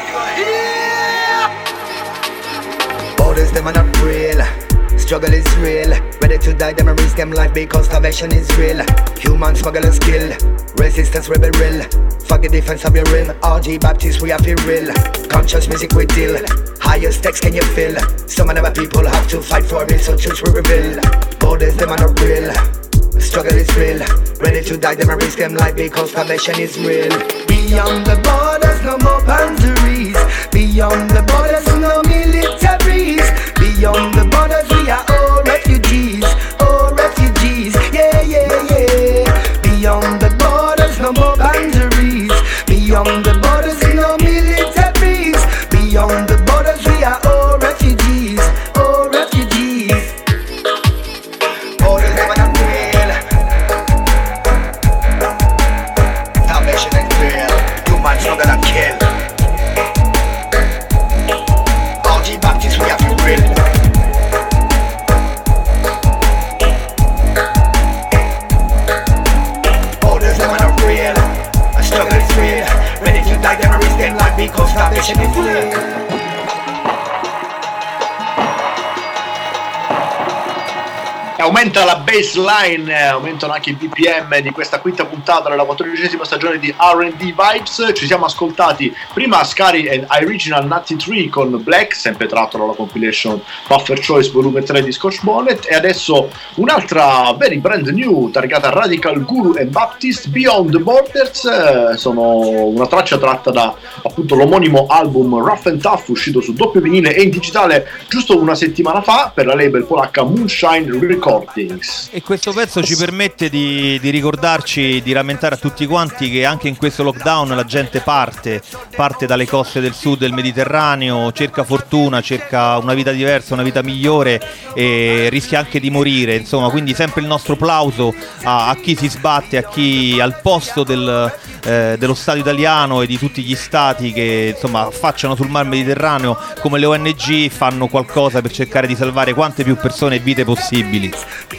Yeah. Borders them are not real. Struggle is real. Ready to die, them a risk them life because starvation is real. Human smuggle and skill. Resistance rebel real. Fuck the defense of your real. R G Baptist we have it real. Conscious music we deal. Higher stakes can you feel? Some of our people have to fight for it, so choose we reveal. Borders them are not real. Struggle is real. Ready to die, them a risk them life because starvation is real. Beyond the borders, no more boundaries. Beyond the borders, no militaries. Beyond the borders, we are all refugees. All refugees, yeah, yeah, yeah. Beyond the borders, no more boundaries. Beyond the borders, no militaries. Beyond the borders, we are all refugees. All refugees. Borders never not real. Salvation is real. Human struggle and kill. R G Baptist, we have to real. Because starvation is real. Aumenta la baseline, aumentano anche i B P M di questa quinta puntata della quattordicesima stagione di R and D Vibes. Ci siamo ascoltati prima Scary and Original Nutty Tree con Black, sempre tratto dalla compilation Buffer Choice volume tre di Scotch Bonnet, e adesso un'altra very brand new targata Radical Guru e Baptist, Beyond the Borders. Sono una traccia tratta da appunto l'omonimo album Rough and Tough, uscito su doppio vinile e in digitale giusto una settimana fa per la label polacca Moonshine Recordings. E questo pezzo ci permette di, di ricordarci, di rammentare a tutti quanti che anche in questo lockdown la gente parte, parte dalle coste del sud del Mediterraneo, cerca fortuna, cerca una vita diversa, una vita migliore e rischia anche di morire, insomma, quindi sempre il nostro plauso a, a chi si sbatte, a chi al posto del, eh, dello Stato italiano e di tutti gli stati che insomma affacciano sul mar Mediterraneo come le O N G, fanno qualcosa per cercare di salvare quante più persone e vite possibili.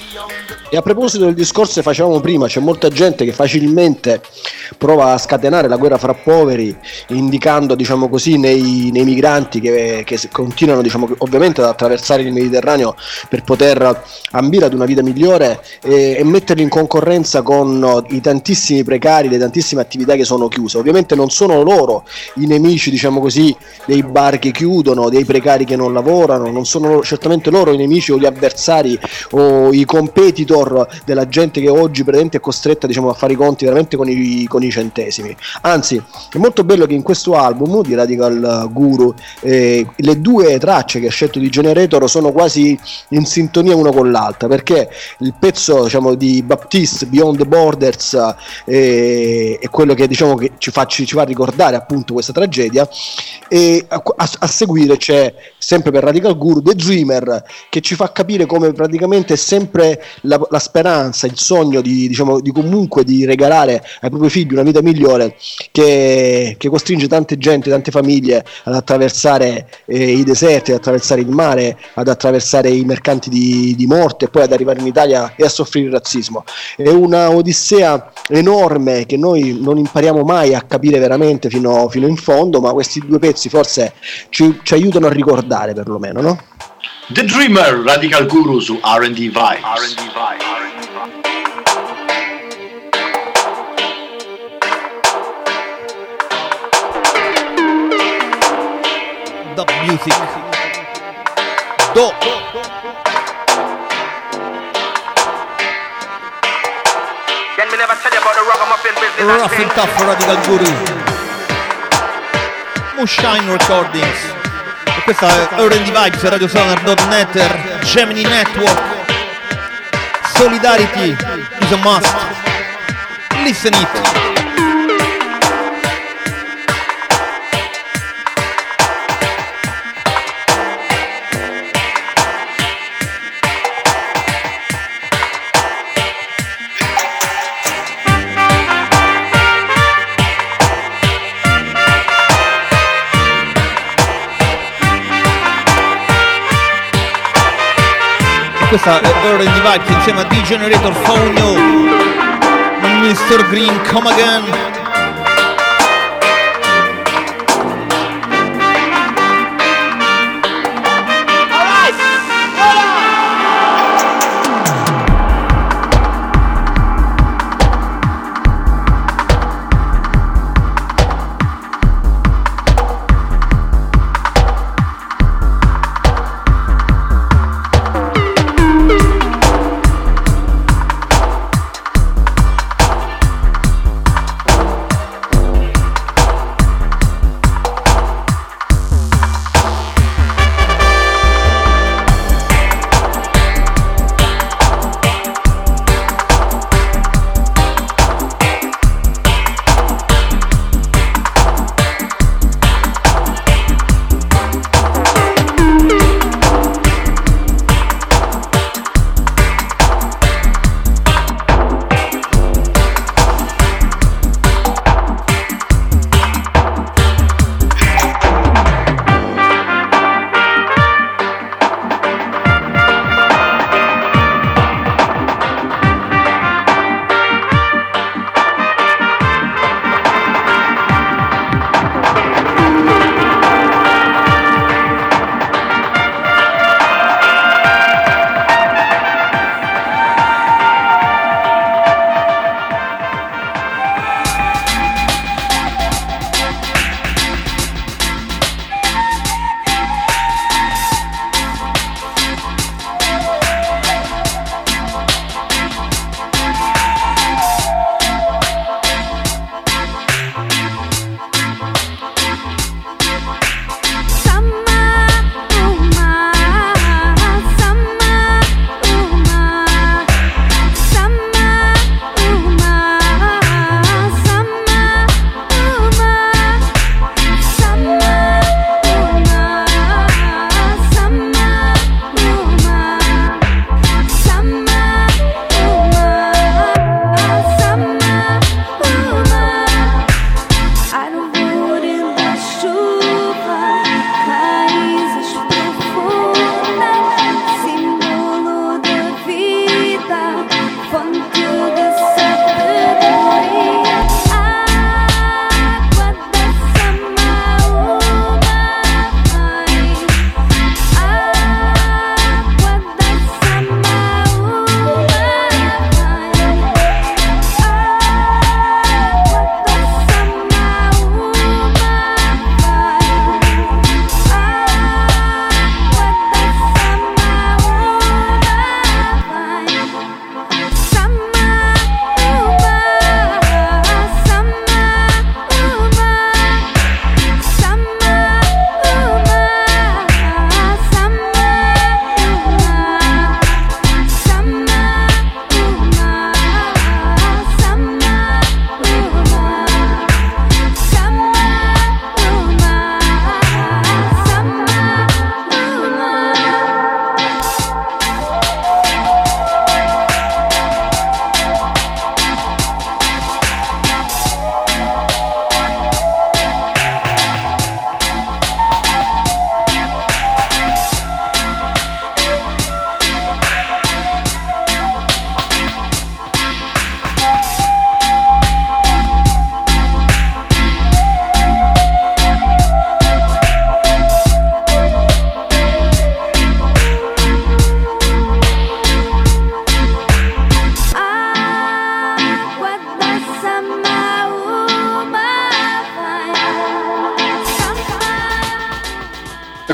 E a proposito del discorso che facevamo prima, c'è molta gente che facilmente prova a scatenare la guerra fra poveri, indicando, diciamo così, nei, nei migranti che, che continuano, diciamo, ovviamente ad attraversare il Mediterraneo per poter ambire ad una vita migliore, e, e metterli in concorrenza con i tantissimi precari, le tantissime attività che sono chiuse. Ovviamente non sono loro i nemici, diciamo così, dei bar che chiudono, dei precari che non lavorano, non sono certamente loro i nemici o gli avversari o i competitor della gente che oggi praticamente è costretta, diciamo, a fare i conti veramente con i, con i centesimi. Anzi, è molto bello che in questo album di Radical Guru eh, le due tracce che ha scelto di Generator sono quasi in sintonia una con l'altra, perché il pezzo, diciamo, di Baptiste, Beyond the Borders, eh, è quello che, diciamo, che ci fa, ci, ci fa ricordare appunto questa tragedia, e a, a, a seguire c'è sempre per Radical Guru The Dreamer, che ci fa capire come praticamente è sempre la, la speranza, il sogno di, diciamo, di comunque di regalare ai propri figli una vita migliore, che, che costringe tante gente, tante famiglie ad attraversare eh, i deserti, ad attraversare il mare, ad attraversare i mercanti di, di morte e poi ad arrivare in Italia e a soffrire il razzismo. È una odissea enorme che noi non impariamo mai a capire veramente fino, fino in fondo, ma questi due pezzi forse ci, ci aiutano a ricordare, perlomeno, no? The Dreamer, Radical Guru su R and D Vibes. R and D Vibes. Dub music. Do. Rough and Tough, Radical Guru. Moonshine Recordings. E questa è R and D Vibes, Radio Sonar dot net, Gemini Network. Solidarity is a must. Listen it. Questa è R and D Vibes insieme a D-Generator, Fogno, mister Green, Come Again.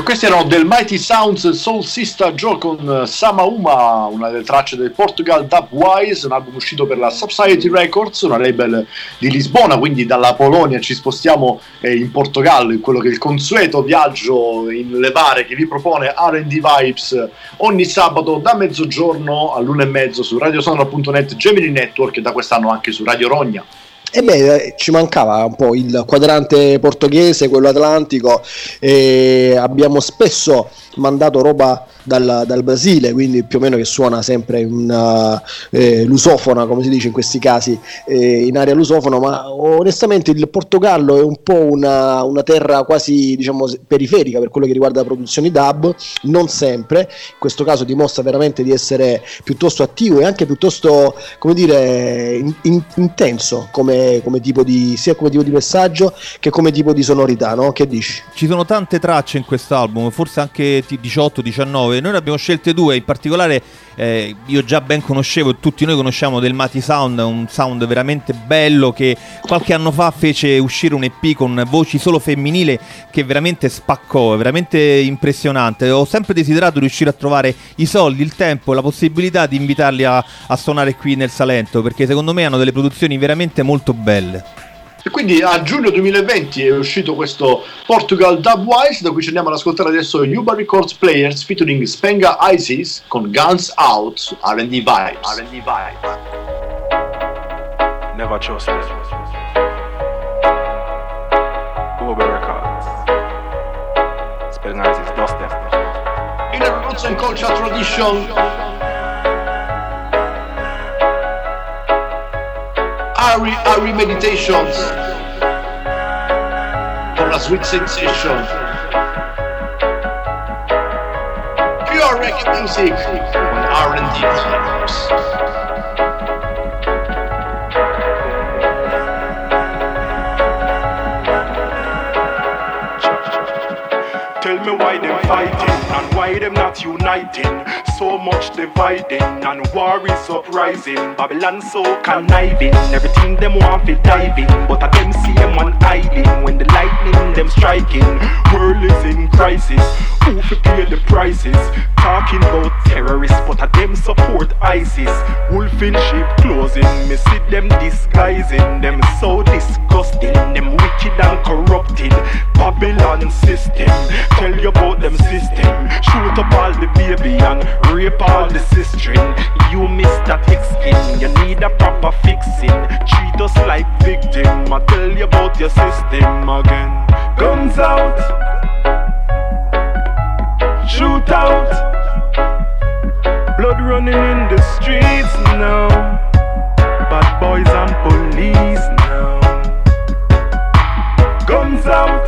questi erano del Mighty Sounds Soul Sister Joe con Samauma, una delle tracce del Portugal Dubwise, un album uscito per la Subsidiary Records, una label di Lisbona, quindi dalla Polonia ci spostiamo eh, in Portogallo, in quello che è il consueto viaggio in levare che vi propone R and D Vibes ogni sabato da mezzogiorno all'una e mezzo su radiosonora punto net, Gemini Network, e da quest'anno anche su Radio Rogna. E beh, ci mancava un po' il quadrante portoghese, quello atlantico, e abbiamo spesso mandato roba dal, dal Brasile, quindi più o meno che suona sempre una eh, lusofona, come si dice in questi casi, eh, in area lusofona, ma onestamente il Portogallo è un po' una, una terra quasi, diciamo, periferica per quello che riguarda produzioni dub, non sempre, in questo caso dimostra veramente di essere piuttosto attivo e anche piuttosto, come dire, in, in, intenso come, come tipo di, sia come tipo di messaggio che come tipo di sonorità, no? Che dici? Ci sono tante tracce in quest'album, forse anche diciotto diciannove. Noi ne abbiamo scelte due, in particolare eh, io già ben conoscevo, e tutti noi conosciamo del Mighty Sound, un sound veramente bello che qualche anno fa fece uscire un E P con voci solo femminili che veramente spaccò, veramente impressionante. Ho sempre desiderato riuscire a trovare i soldi, il tempo, la possibilità di invitarli a, a suonare qui nel Salento, perché secondo me hanno delle produzioni veramente molto belle. E quindi a giugno duemilaventi è uscito questo Portugal Dubwise, da cui ci andiamo ad ascoltare adesso Yuba Records Players featuring Spenga Isis con Guns Out su R and D Vibes. R and D Vibes. Never trust it. Yuba Records. Spenga Isis, dust them. In a roots and culture tradition, Ari Ari Meditations for a sweet sensation, pure reggae music on R and D Vibes. Tell me why them fighting and why them not uniting. So much dividing and war is uprising. Babylon so conniving, everything them want fi diving, but a them see them one hiding. When the lightning them striking, world is in crisis. Who fi pay the prices? Talking about terrorists, but a them support ISIS. Wolf in sheep clothing, me see them disguising. Them so disgusting, them wicked and corrupted. Babylon system, tell you about them system. Shoot up all the baby and rape all the sister. You Mister Thick Skin, you need a proper fixing. Treat us like victim, I tell you about your system again. Guns out, shoot out, blood running in the streets now. Bad boys and police now. Guns out,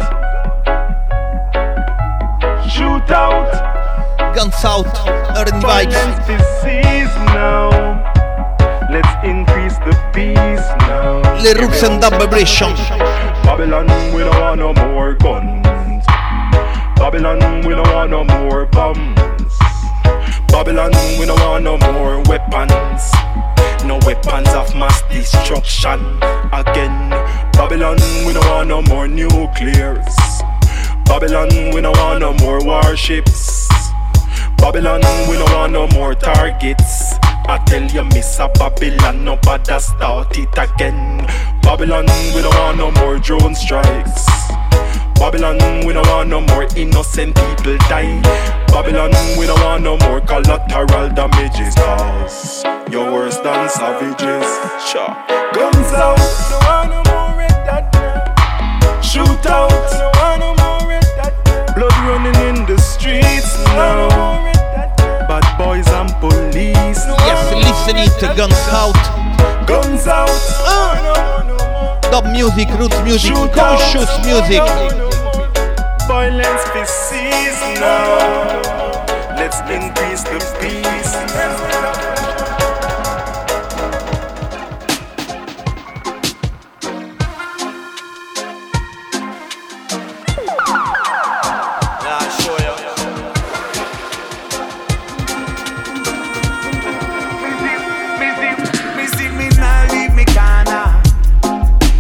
shoot out, Guns Out, R and D Vibes. Disease now. Let's increase the peace now. Le Roots and Dub Vibration. Babylon, we don't want no more guns. Babylon, we don't want no more bombs. Babylon, we don't want no more weapons. No weapons of mass destruction. Again, Babylon, we don't want no more nuclears. Babylon, we don't want no more warships. Babylon, we don't want no more targets. I tell you, Miss a Babylon, nobody start it again. Babylon, we don't want no more drone strikes. Babylon, we don't want no more innocent people die. Babylon, we don't want no more collateral damages. Cause you're worse than savages. Sure. Guns out, don't want no more red dot now. Shoot out, don't want no more red dot now. Blood running in the streets now. Bad boys and police. Yes, listen it, Guns Out. Guns out. Uh. Dub music, roots music, conscious music. Violence we cease now. Let's increase the peace now.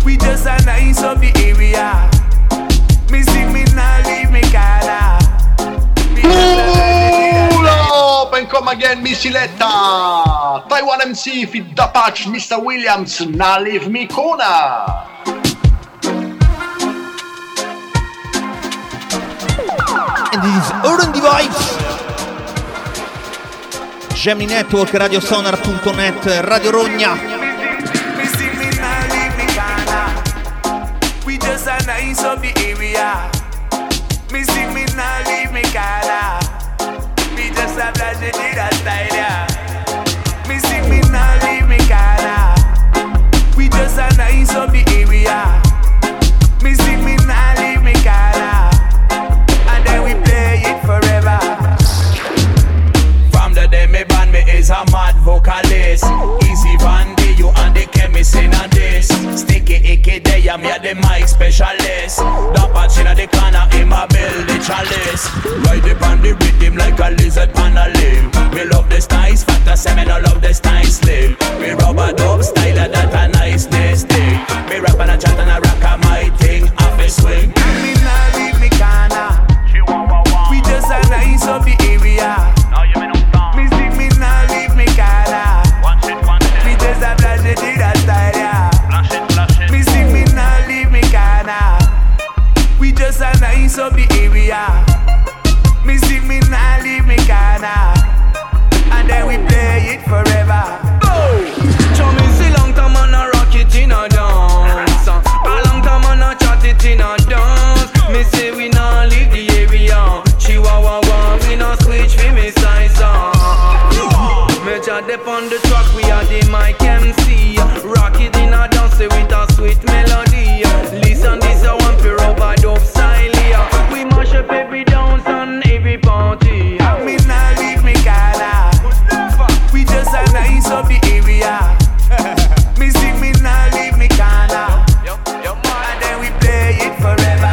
Of the area, me see me now leave me Ghana. siletta Taiwan M C Fit Da Patch, mister Williams, Na Leave Me Kona. And this is R and D Vibes, Gemini Network, radiosonar punto net, Radio Rogna. We just a nice of the area. Me sing me now leave me cara. Me just a flash it in a style, yeah. Me sing me now leave me cara. We just a nice of the area. Me sing me now leave me cara. And then we play it forever. From the day me band me is a mad vocalist. Easy Vandy, you and the chemist in a this. Sticky icky day, I'm here the mic specialist. The patch in the corner, in my build the chalice. Ride the band the rhythm like a lizard on a limb. We love the styles, fat a semen, I love the style slim. We rubber dub style, that a niceness thing. Me rap and a chat and a rock a my thing, off a swing. Me nah leave me corner. We just a nice of the area. Me sing me nah leave me corner. We just a flash it in a style, yeah. Me sing me nah leave me corner. We just a nice of the area. Me sing me nah leave me corner. And then we play it forever. Oh! Show me see long time on a rock it in a dance. A long time on a chat it in a dance. Me say we nah leave the area. Chihuahua, we nah switch for me size song. Me chat dep on the track, we are the mic M C. Rock it in a dance with a sweet melody. Listen this a one for rubber dub style, yeah. We mash up every dance and every party. Me nah leave me corner. We just a nice of the area. Me sing me nah leave me corner. And then we play it forever.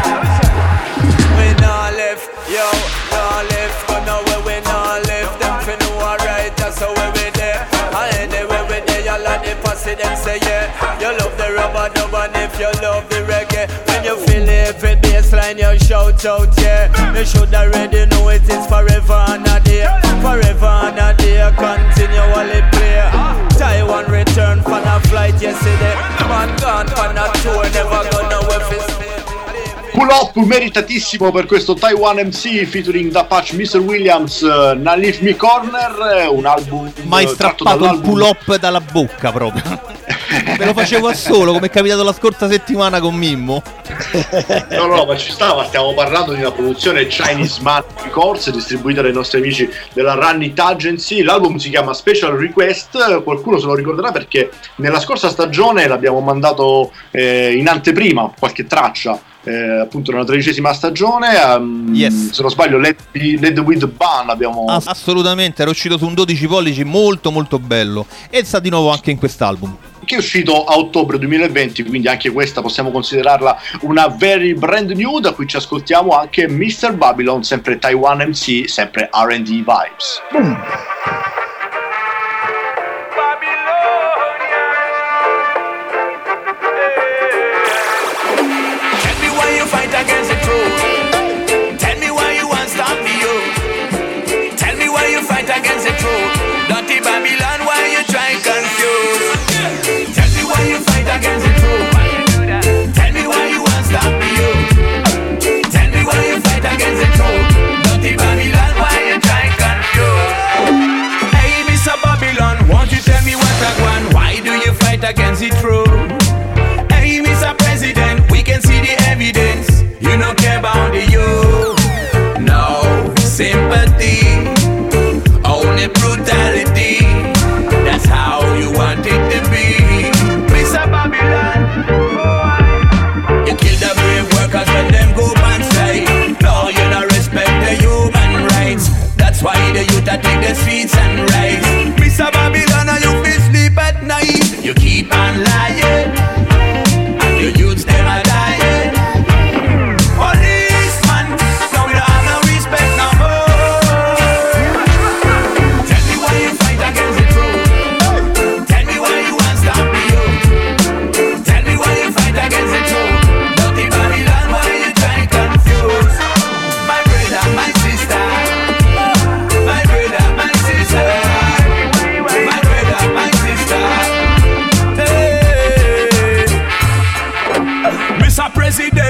We nah left, yo, nah left. But now we nah left. Them fi know alright, that's how we there. And anyway we there, y'all like the posse. Them say yeah, you love the rubber dub and if you love the reggae. When you feel it, the bassline you shout out, yeah. You should already know it is forever and a day. Forever and a day, continually play. Taiwan return from a flight yesterday. Man gone from a tour, never gonna with his. Pull up meritatissimo per questo Taiwan M C featuring Da Patch, mister Williams, uh, Na Leave Me Corner, un album mai strappato il pull up dalla bocca proprio. Me lo facevo a solo, come è capitato la scorsa settimana con Mimmo. No, no, ma ci stava, stiamo parlando di una produzione Chinese Mad Records distribuita dai nostri amici della Run It Agency. L'album si chiama Special Request, qualcuno se lo ricorderà perché nella scorsa stagione l'abbiamo mandato eh, in anteprima, qualche traccia. Eh, appunto nella tredicesima stagione, um, yes. Se non sbaglio Let, Let With The Bun abbiamo... Ass- assolutamente, era uscito su un dodici pollici molto molto bello e sta di nuovo anche in quest'album che è uscito a ottobre duemilaventi, quindi anche questa possiamo considerarla una very brand new. Da cui ci ascoltiamo anche mister Babylon, sempre Taiwan M C, sempre R and D Vibes. Boom. Against the truth. Tell me why you want stop me, yo. Tell me why you fight against the truth. Dirty Babylon, why you try confuse? Tell me why you fight against the truth. Tell me why you want stop me, yo. Tell me why you fight against the truth. Dirty Babylon, why you try confuse?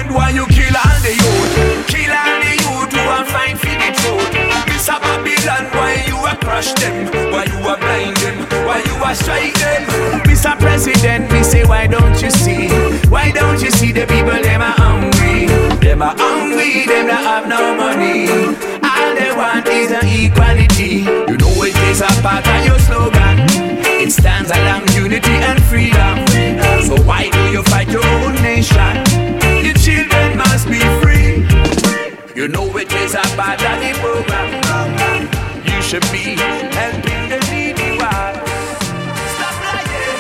red why you kill all the youth. Kill all the youth who are fine for the truth. Mister Babylon, why you a crush them? Why you a blind them? Why you a strike them? Mister President, me say why don't you see? Why don't you see the people them are hungry? Them are hungry, them that have no money. All they want is an equality. You know it is a part of your slogan. It stands along unity and freedom. So why do you fight your own nation? Your children must be free. You know it is a part of the program. You should be helping the needy one. Stop lying.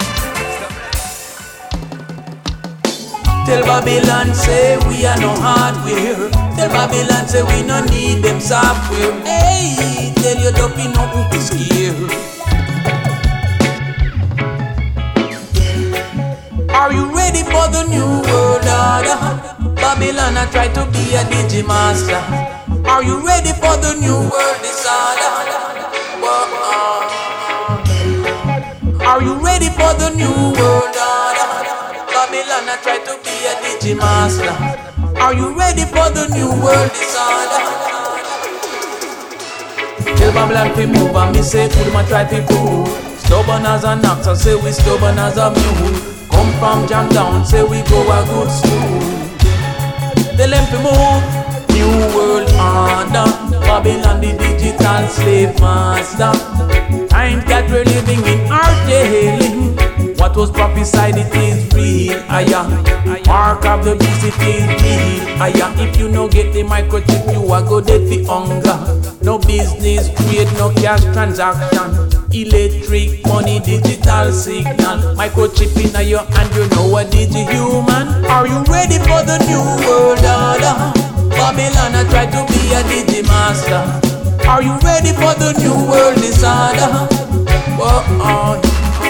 Tell Babylon say we are no hardware. Tell Babylon say we no need them software. Hey, tell your dopey no who is here. Are you ready for the new world order? Babylon, I try to be a digimaster. Are you ready for the new world disorder? Are you ready for the new world order? Babylon, I try to be a digimaster. Are you ready for the new world disorder? Tell Babylon to move and me say put my try to move. Stubborn as an ox, I say we stubborn as a mule. Come from jam down, say we go a good school. Tell them to move, new world order. Babylon the digital slave master. Times that we're living in are jailing. What was prophesied it is real, aya. Mark of the beast it is real, aya. If you no get the microchip, you are go dead for hunger. No business, create no cash transaction. Electric money, digital signal. Microchip in your hand, you know a digi-human. Are you ready for the new world order? Babylon, I try to be a digi-master. Are you ready for the new world disorder? Whoa, oh.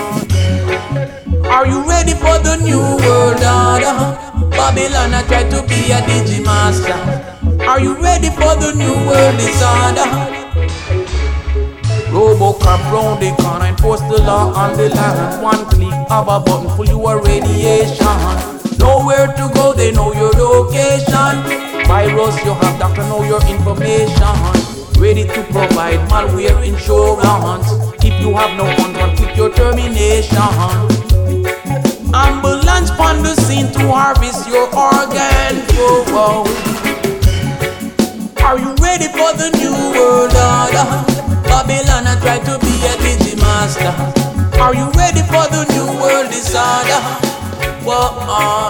Are you ready for the new world order? Babylon, I try to be a digi-master. Are you ready for the new world disorder? Robocop round the corner, enforce the law on the land. One click of a button, pull you a radiation. Nowhere to go, they know your location. Virus, you have doctor, know your information. Ready to provide malware insurance. If you have no funds, one click your termination. Ambulance on the scene to harvest your organ. Whoa, whoa. Are you ready for the new world order? Babylon, I try to be a digimaster. Are you ready for the new world disorder? Whoa.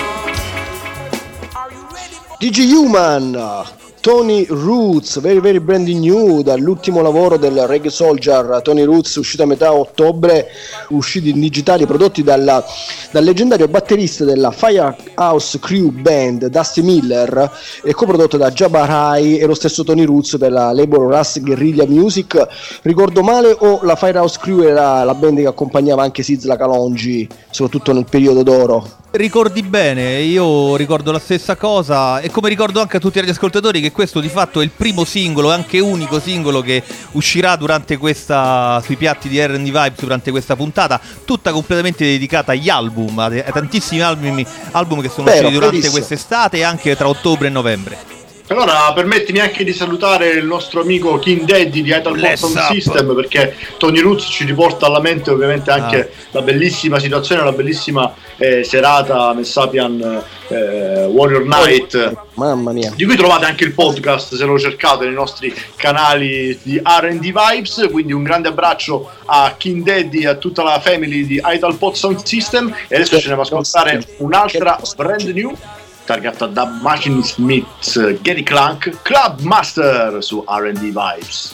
Digi-Human, Tony Roots, very very brand new, dall'ultimo lavoro del reggae soldier Tony Roots, uscito a metà ottobre, usciti in digitali, prodotti dalla, dal leggendario batterista della Firehouse Crew Band Dusty Miller e coprodotto da Jabba Rai e lo stesso Tony Roots per la label Russ Guerrilla Music. Ricordo male o la Firehouse Crew era la band che accompagnava anche Sizzla Kalonji, soprattutto nel periodo d'oro? Ricordi bene, io ricordo la stessa cosa e come ricordo anche a tutti gli ascoltatori che questo di fatto è il primo singolo, anche unico singolo che uscirà durante questa, sui piatti di R and D Vibes durante questa puntata, tutta completamente dedicata agli album, a, a tantissimi album, album che sono Vero, usciti durante verissimo. quest'estate e anche tra ottobre e novembre. Allora permettimi anche di salutare il nostro amico King Daddy di Idle Bless Sound up. System, perché Tony Roots ci riporta alla mente ovviamente anche Ah. la bellissima situazione, la bellissima eh, serata Messapian eh, Warrior Night, Mamma mia. di cui trovate anche il podcast se lo cercate nei nostri canali di R and D Vibes. Quindi un grande abbraccio a King Daddy e a tutta la family di Idle Pod Sound System, e adesso ci andiamo a ascoltare un'altra brand new targata da Machine Smith, Gary Clank, Club Master su R and D Vibes.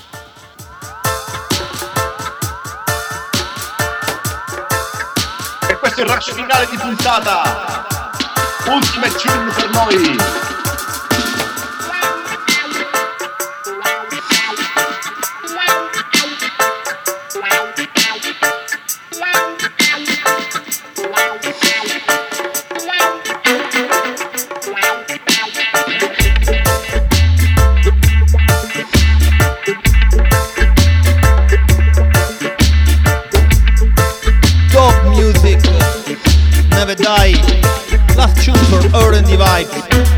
E questo è il rush finale di puntata, ultime tune per noi. Top music, never die. Last tune for R and D Vibes.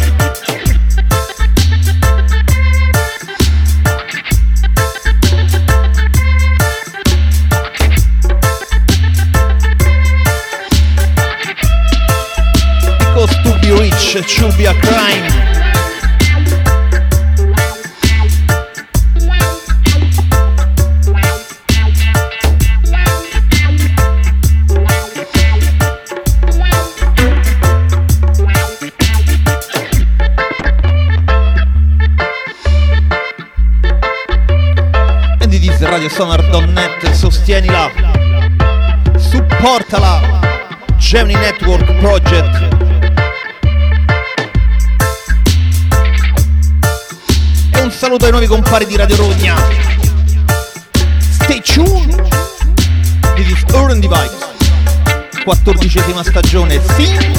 Because to be rich should be a crime. radiosonar punto net, sostienila, supportala, Gemini Network Project. E un saluto ai nuovi compari di Radio Rogna. Stay tuned. This is R and D Vibes, quattordicesima stagione, sì.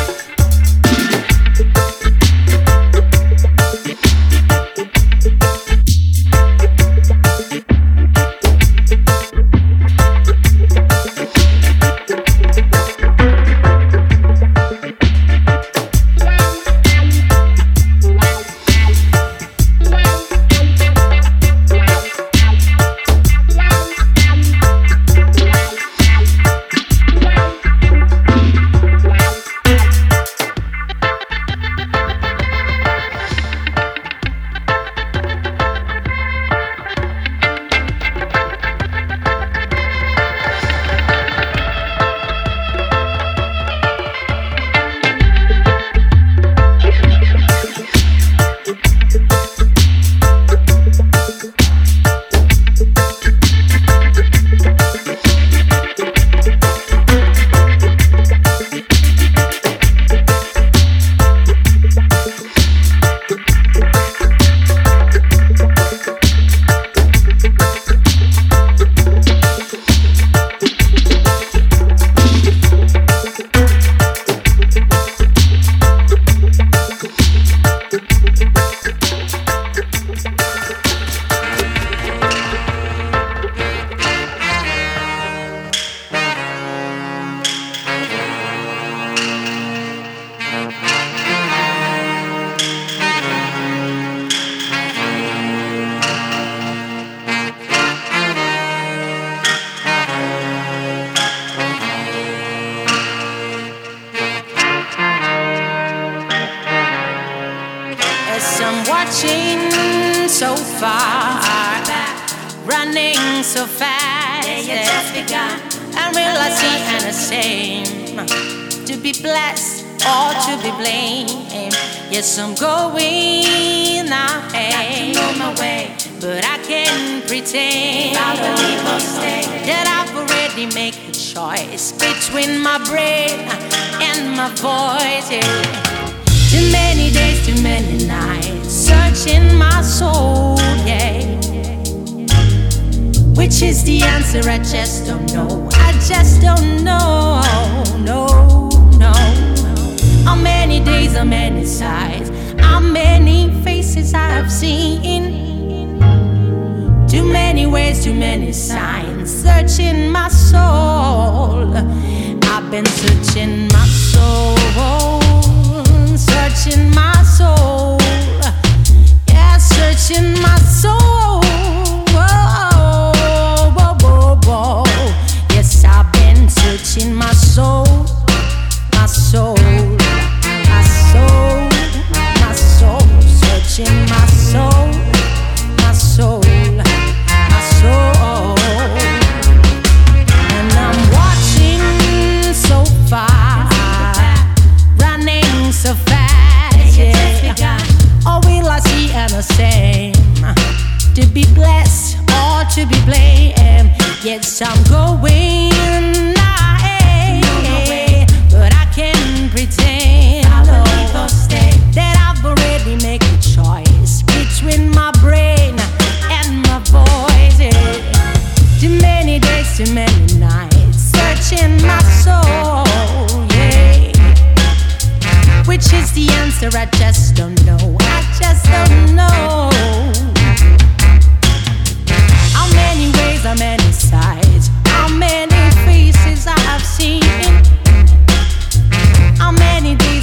I'm going now, hey. Got to know my way, but I can't pretend that I've already made a choice between my brain and my voice. Yeah. Too many days, too many nights, searching my soul, yeah. Which is the answer? I just don't know. I just don't know, no, no. How many days, how many sighs, how many faces I have seen. Too many ways, too many signs, searching my soul. I've been searching my soul, searching my soul. Yeah, searching my soul. Whoa, whoa, whoa, whoa. Yes, I've been searching my soul, my soul. Searching my soul, my soul, my soul. And I'm watching so far, running so fast, yeah. Or will I see and the same? To be blessed or to be blamed? Yes, I'm going now, but I can't pretend that I've already made a choice between my brain and my voice. Yeah. Too many days, too many nights, searching my soul. Yeah. Which is the answer? I just don't know. I just don't know. How many ways, how many sides, how many faces I have seen. How many days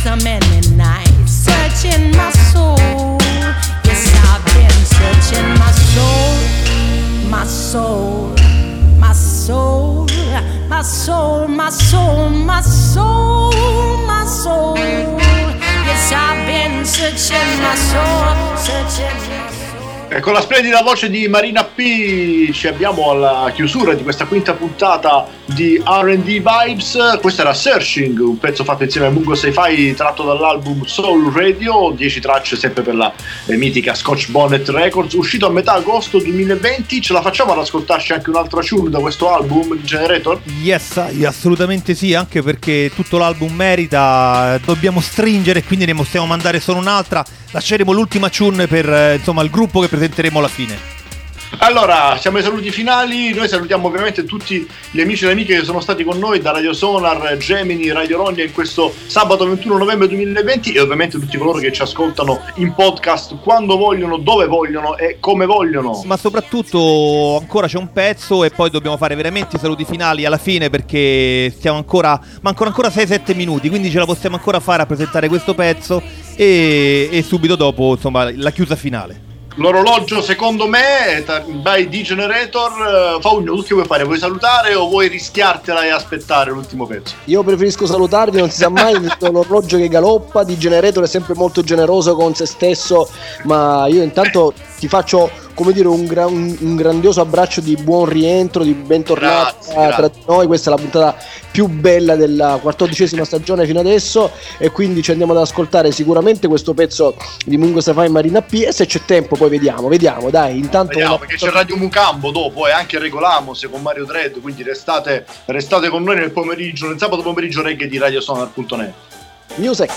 so many nights searching my soul. Yes, I've been searching my soul, my soul, my soul, my soul, my soul, my soul, my soul. Yes, I've been searching my soul, searching my soul. E con la splendida voce di Marina P ci abbiamo alla chiusura di questa quinta puntata di R and D Vibes. Questo era Searching, un pezzo fatto insieme a Mungo Sci-Fi tratto dall'album Soul Radio, dieci tracce sempre per la eh, mitica Scotch Bonnet Records, uscito a metà agosto duemilaventi. Ce la facciamo ad ascoltarci anche un'altra tune da questo album di Generator? Yes, assolutamente sì, anche perché tutto l'album merita, dobbiamo stringere, quindi ne possiamo mandare solo un'altra. Lasceremo l'ultima tune per eh, insomma il gruppo che presenteremo alla fine. Allora, siamo ai saluti finali. Noi salutiamo ovviamente tutti gli amici e le amiche che sono stati con noi da Radio Sonar, Gemini, Radio Rogna in questo sabato ventuno novembre duemilaventi, e ovviamente tutti coloro che ci ascoltano in podcast quando vogliono, dove vogliono e come vogliono. Ma soprattutto ancora c'è un pezzo e poi dobbiamo fare veramente i saluti finali alla fine, perché stiamo ancora mancano ancora sei sette minuti, quindi ce la possiamo ancora fare a presentare questo pezzo e, e subito dopo insomma la chiusa finale. L'orologio secondo me by D Generator. Fauno, tu che vuoi fare? Vuoi salutare o vuoi rischiartela e aspettare l'ultimo pezzo? Io preferisco salutarvi, non si sa mai, l'orologio che galoppa. D Generator è sempre molto generoso con se stesso, ma io intanto ti faccio, come dire, un, gra- un, un grandioso abbraccio di buon rientro, di bentornato tra noi. Questa è la puntata più bella della quattordicesima stagione fino adesso, e quindi ci andiamo ad ascoltare sicuramente questo pezzo di Mungo Sci-Fi e Marina P, e se c'è tempo poi vediamo, vediamo, dai, intanto vediamo, una... perché c'è Radio Mucambo dopo e anche Regolamos con Mario Dredd, quindi restate, restate con noi nel pomeriggio, nel sabato pomeriggio reggae di radiosonar punto net. Music.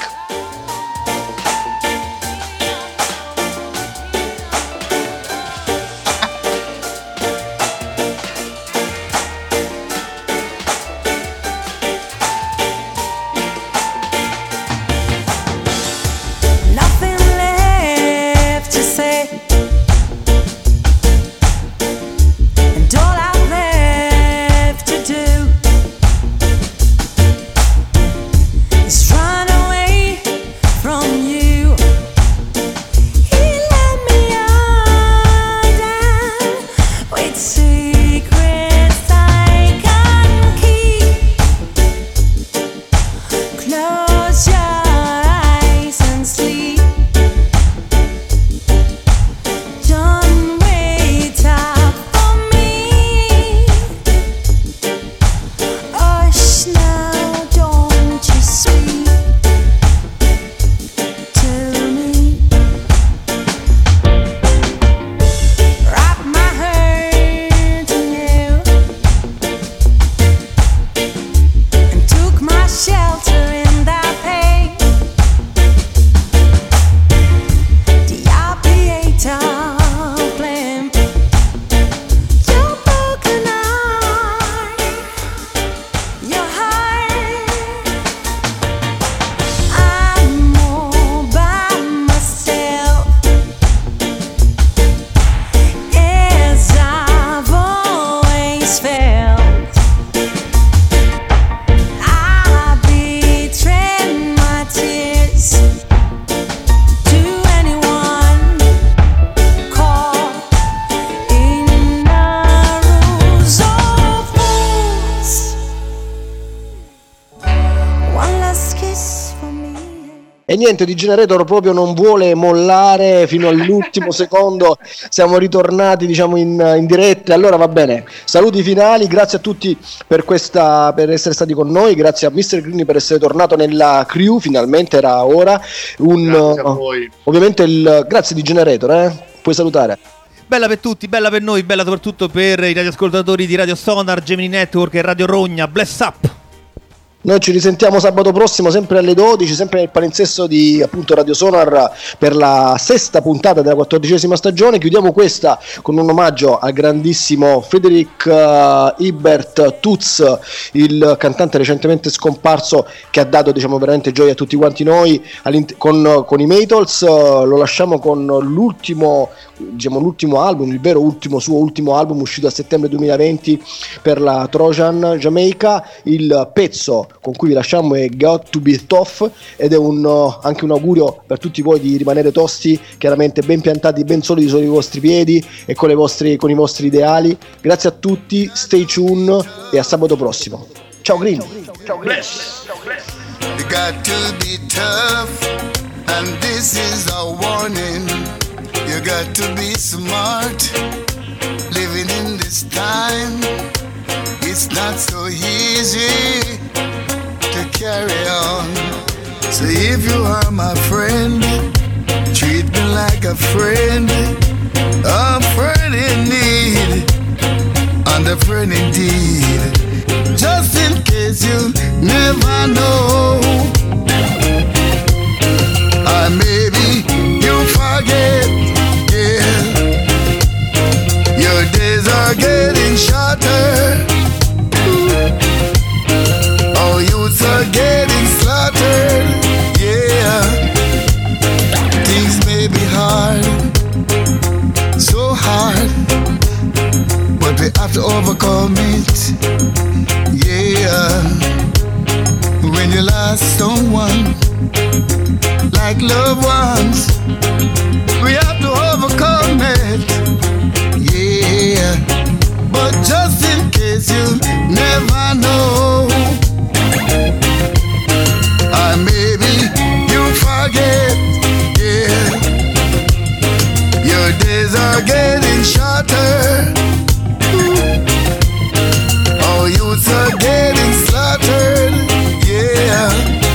E niente, D Generator proprio non vuole mollare fino all'ultimo secondo. Siamo ritornati, diciamo, in, in diretta. Allora va bene, saluti finali, grazie a tutti per questa, per essere stati con noi, grazie a mister Green per essere tornato nella crew, finalmente era ora. Un, grazie a voi. Ovviamente il grazie D Generator, eh? Puoi salutare. Bella per tutti, bella per noi, bella soprattutto per i radioascoltatori di Radio Sonar, Gemini Network e Radio Rogna. Bless up! Noi ci risentiamo sabato prossimo sempre alle dodici, sempre nel palinsesto di appunto Radio Sonar per la sesta puntata della quattordicesima stagione. Chiudiamo questa con un omaggio al grandissimo Friedrich uh, Ebert Tutz, il cantante recentemente scomparso, che ha dato, diciamo, veramente gioia a tutti quanti noi con, con i Maytals. Uh, lo lasciamo con l'ultimo, diciamo, l'ultimo album, il vero ultimo suo ultimo album uscito a settembre duemilaventi per la Trojan Jamaica. Il pezzo con cui vi lasciamo è Got to Be Tough, ed è un, uh, anche un augurio per tutti voi di rimanere tosti, chiaramente ben piantati, ben solidi sui vostri piedi e con, le vostri, con i vostri ideali. Grazie a tutti, stay tuned e a sabato prossimo. Ciao Green. Ciao Green. You got to be tough, and this is a warning. You got to be smart, living in this time. It's not so easy to carry on. So if you are my friend, treat me like a friend, a friend in need, and a friend indeed. Just in case you never know, or maybe you forget, yeah. Your days are getting shorter. Oh, youths are getting slaughtered, yeah. Things may be hard, so hard, but we have to overcome it, yeah. When you lost someone, like loved ones, we have to overcome it, yeah. But just in case you never know, or maybe you forget, yeah. Your days are getting shorter. Oh, youths are getting slaughtered, yeah.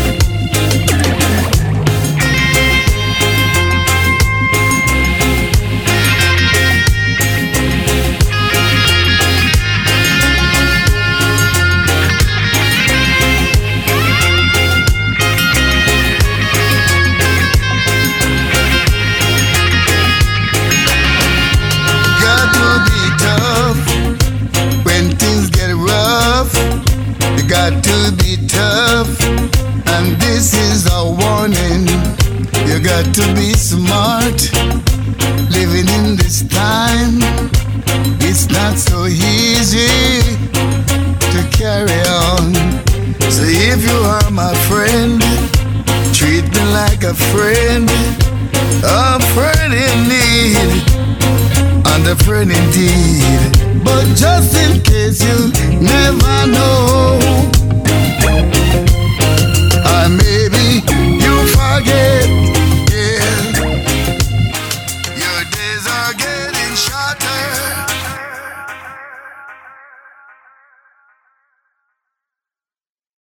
Got to be tough, and this is a warning. You got to be smart, living in this time. It's not so easy to carry on. So if you are my friend, treat me like a friend, a friend in need, and a friend indeed. But just in case you never know,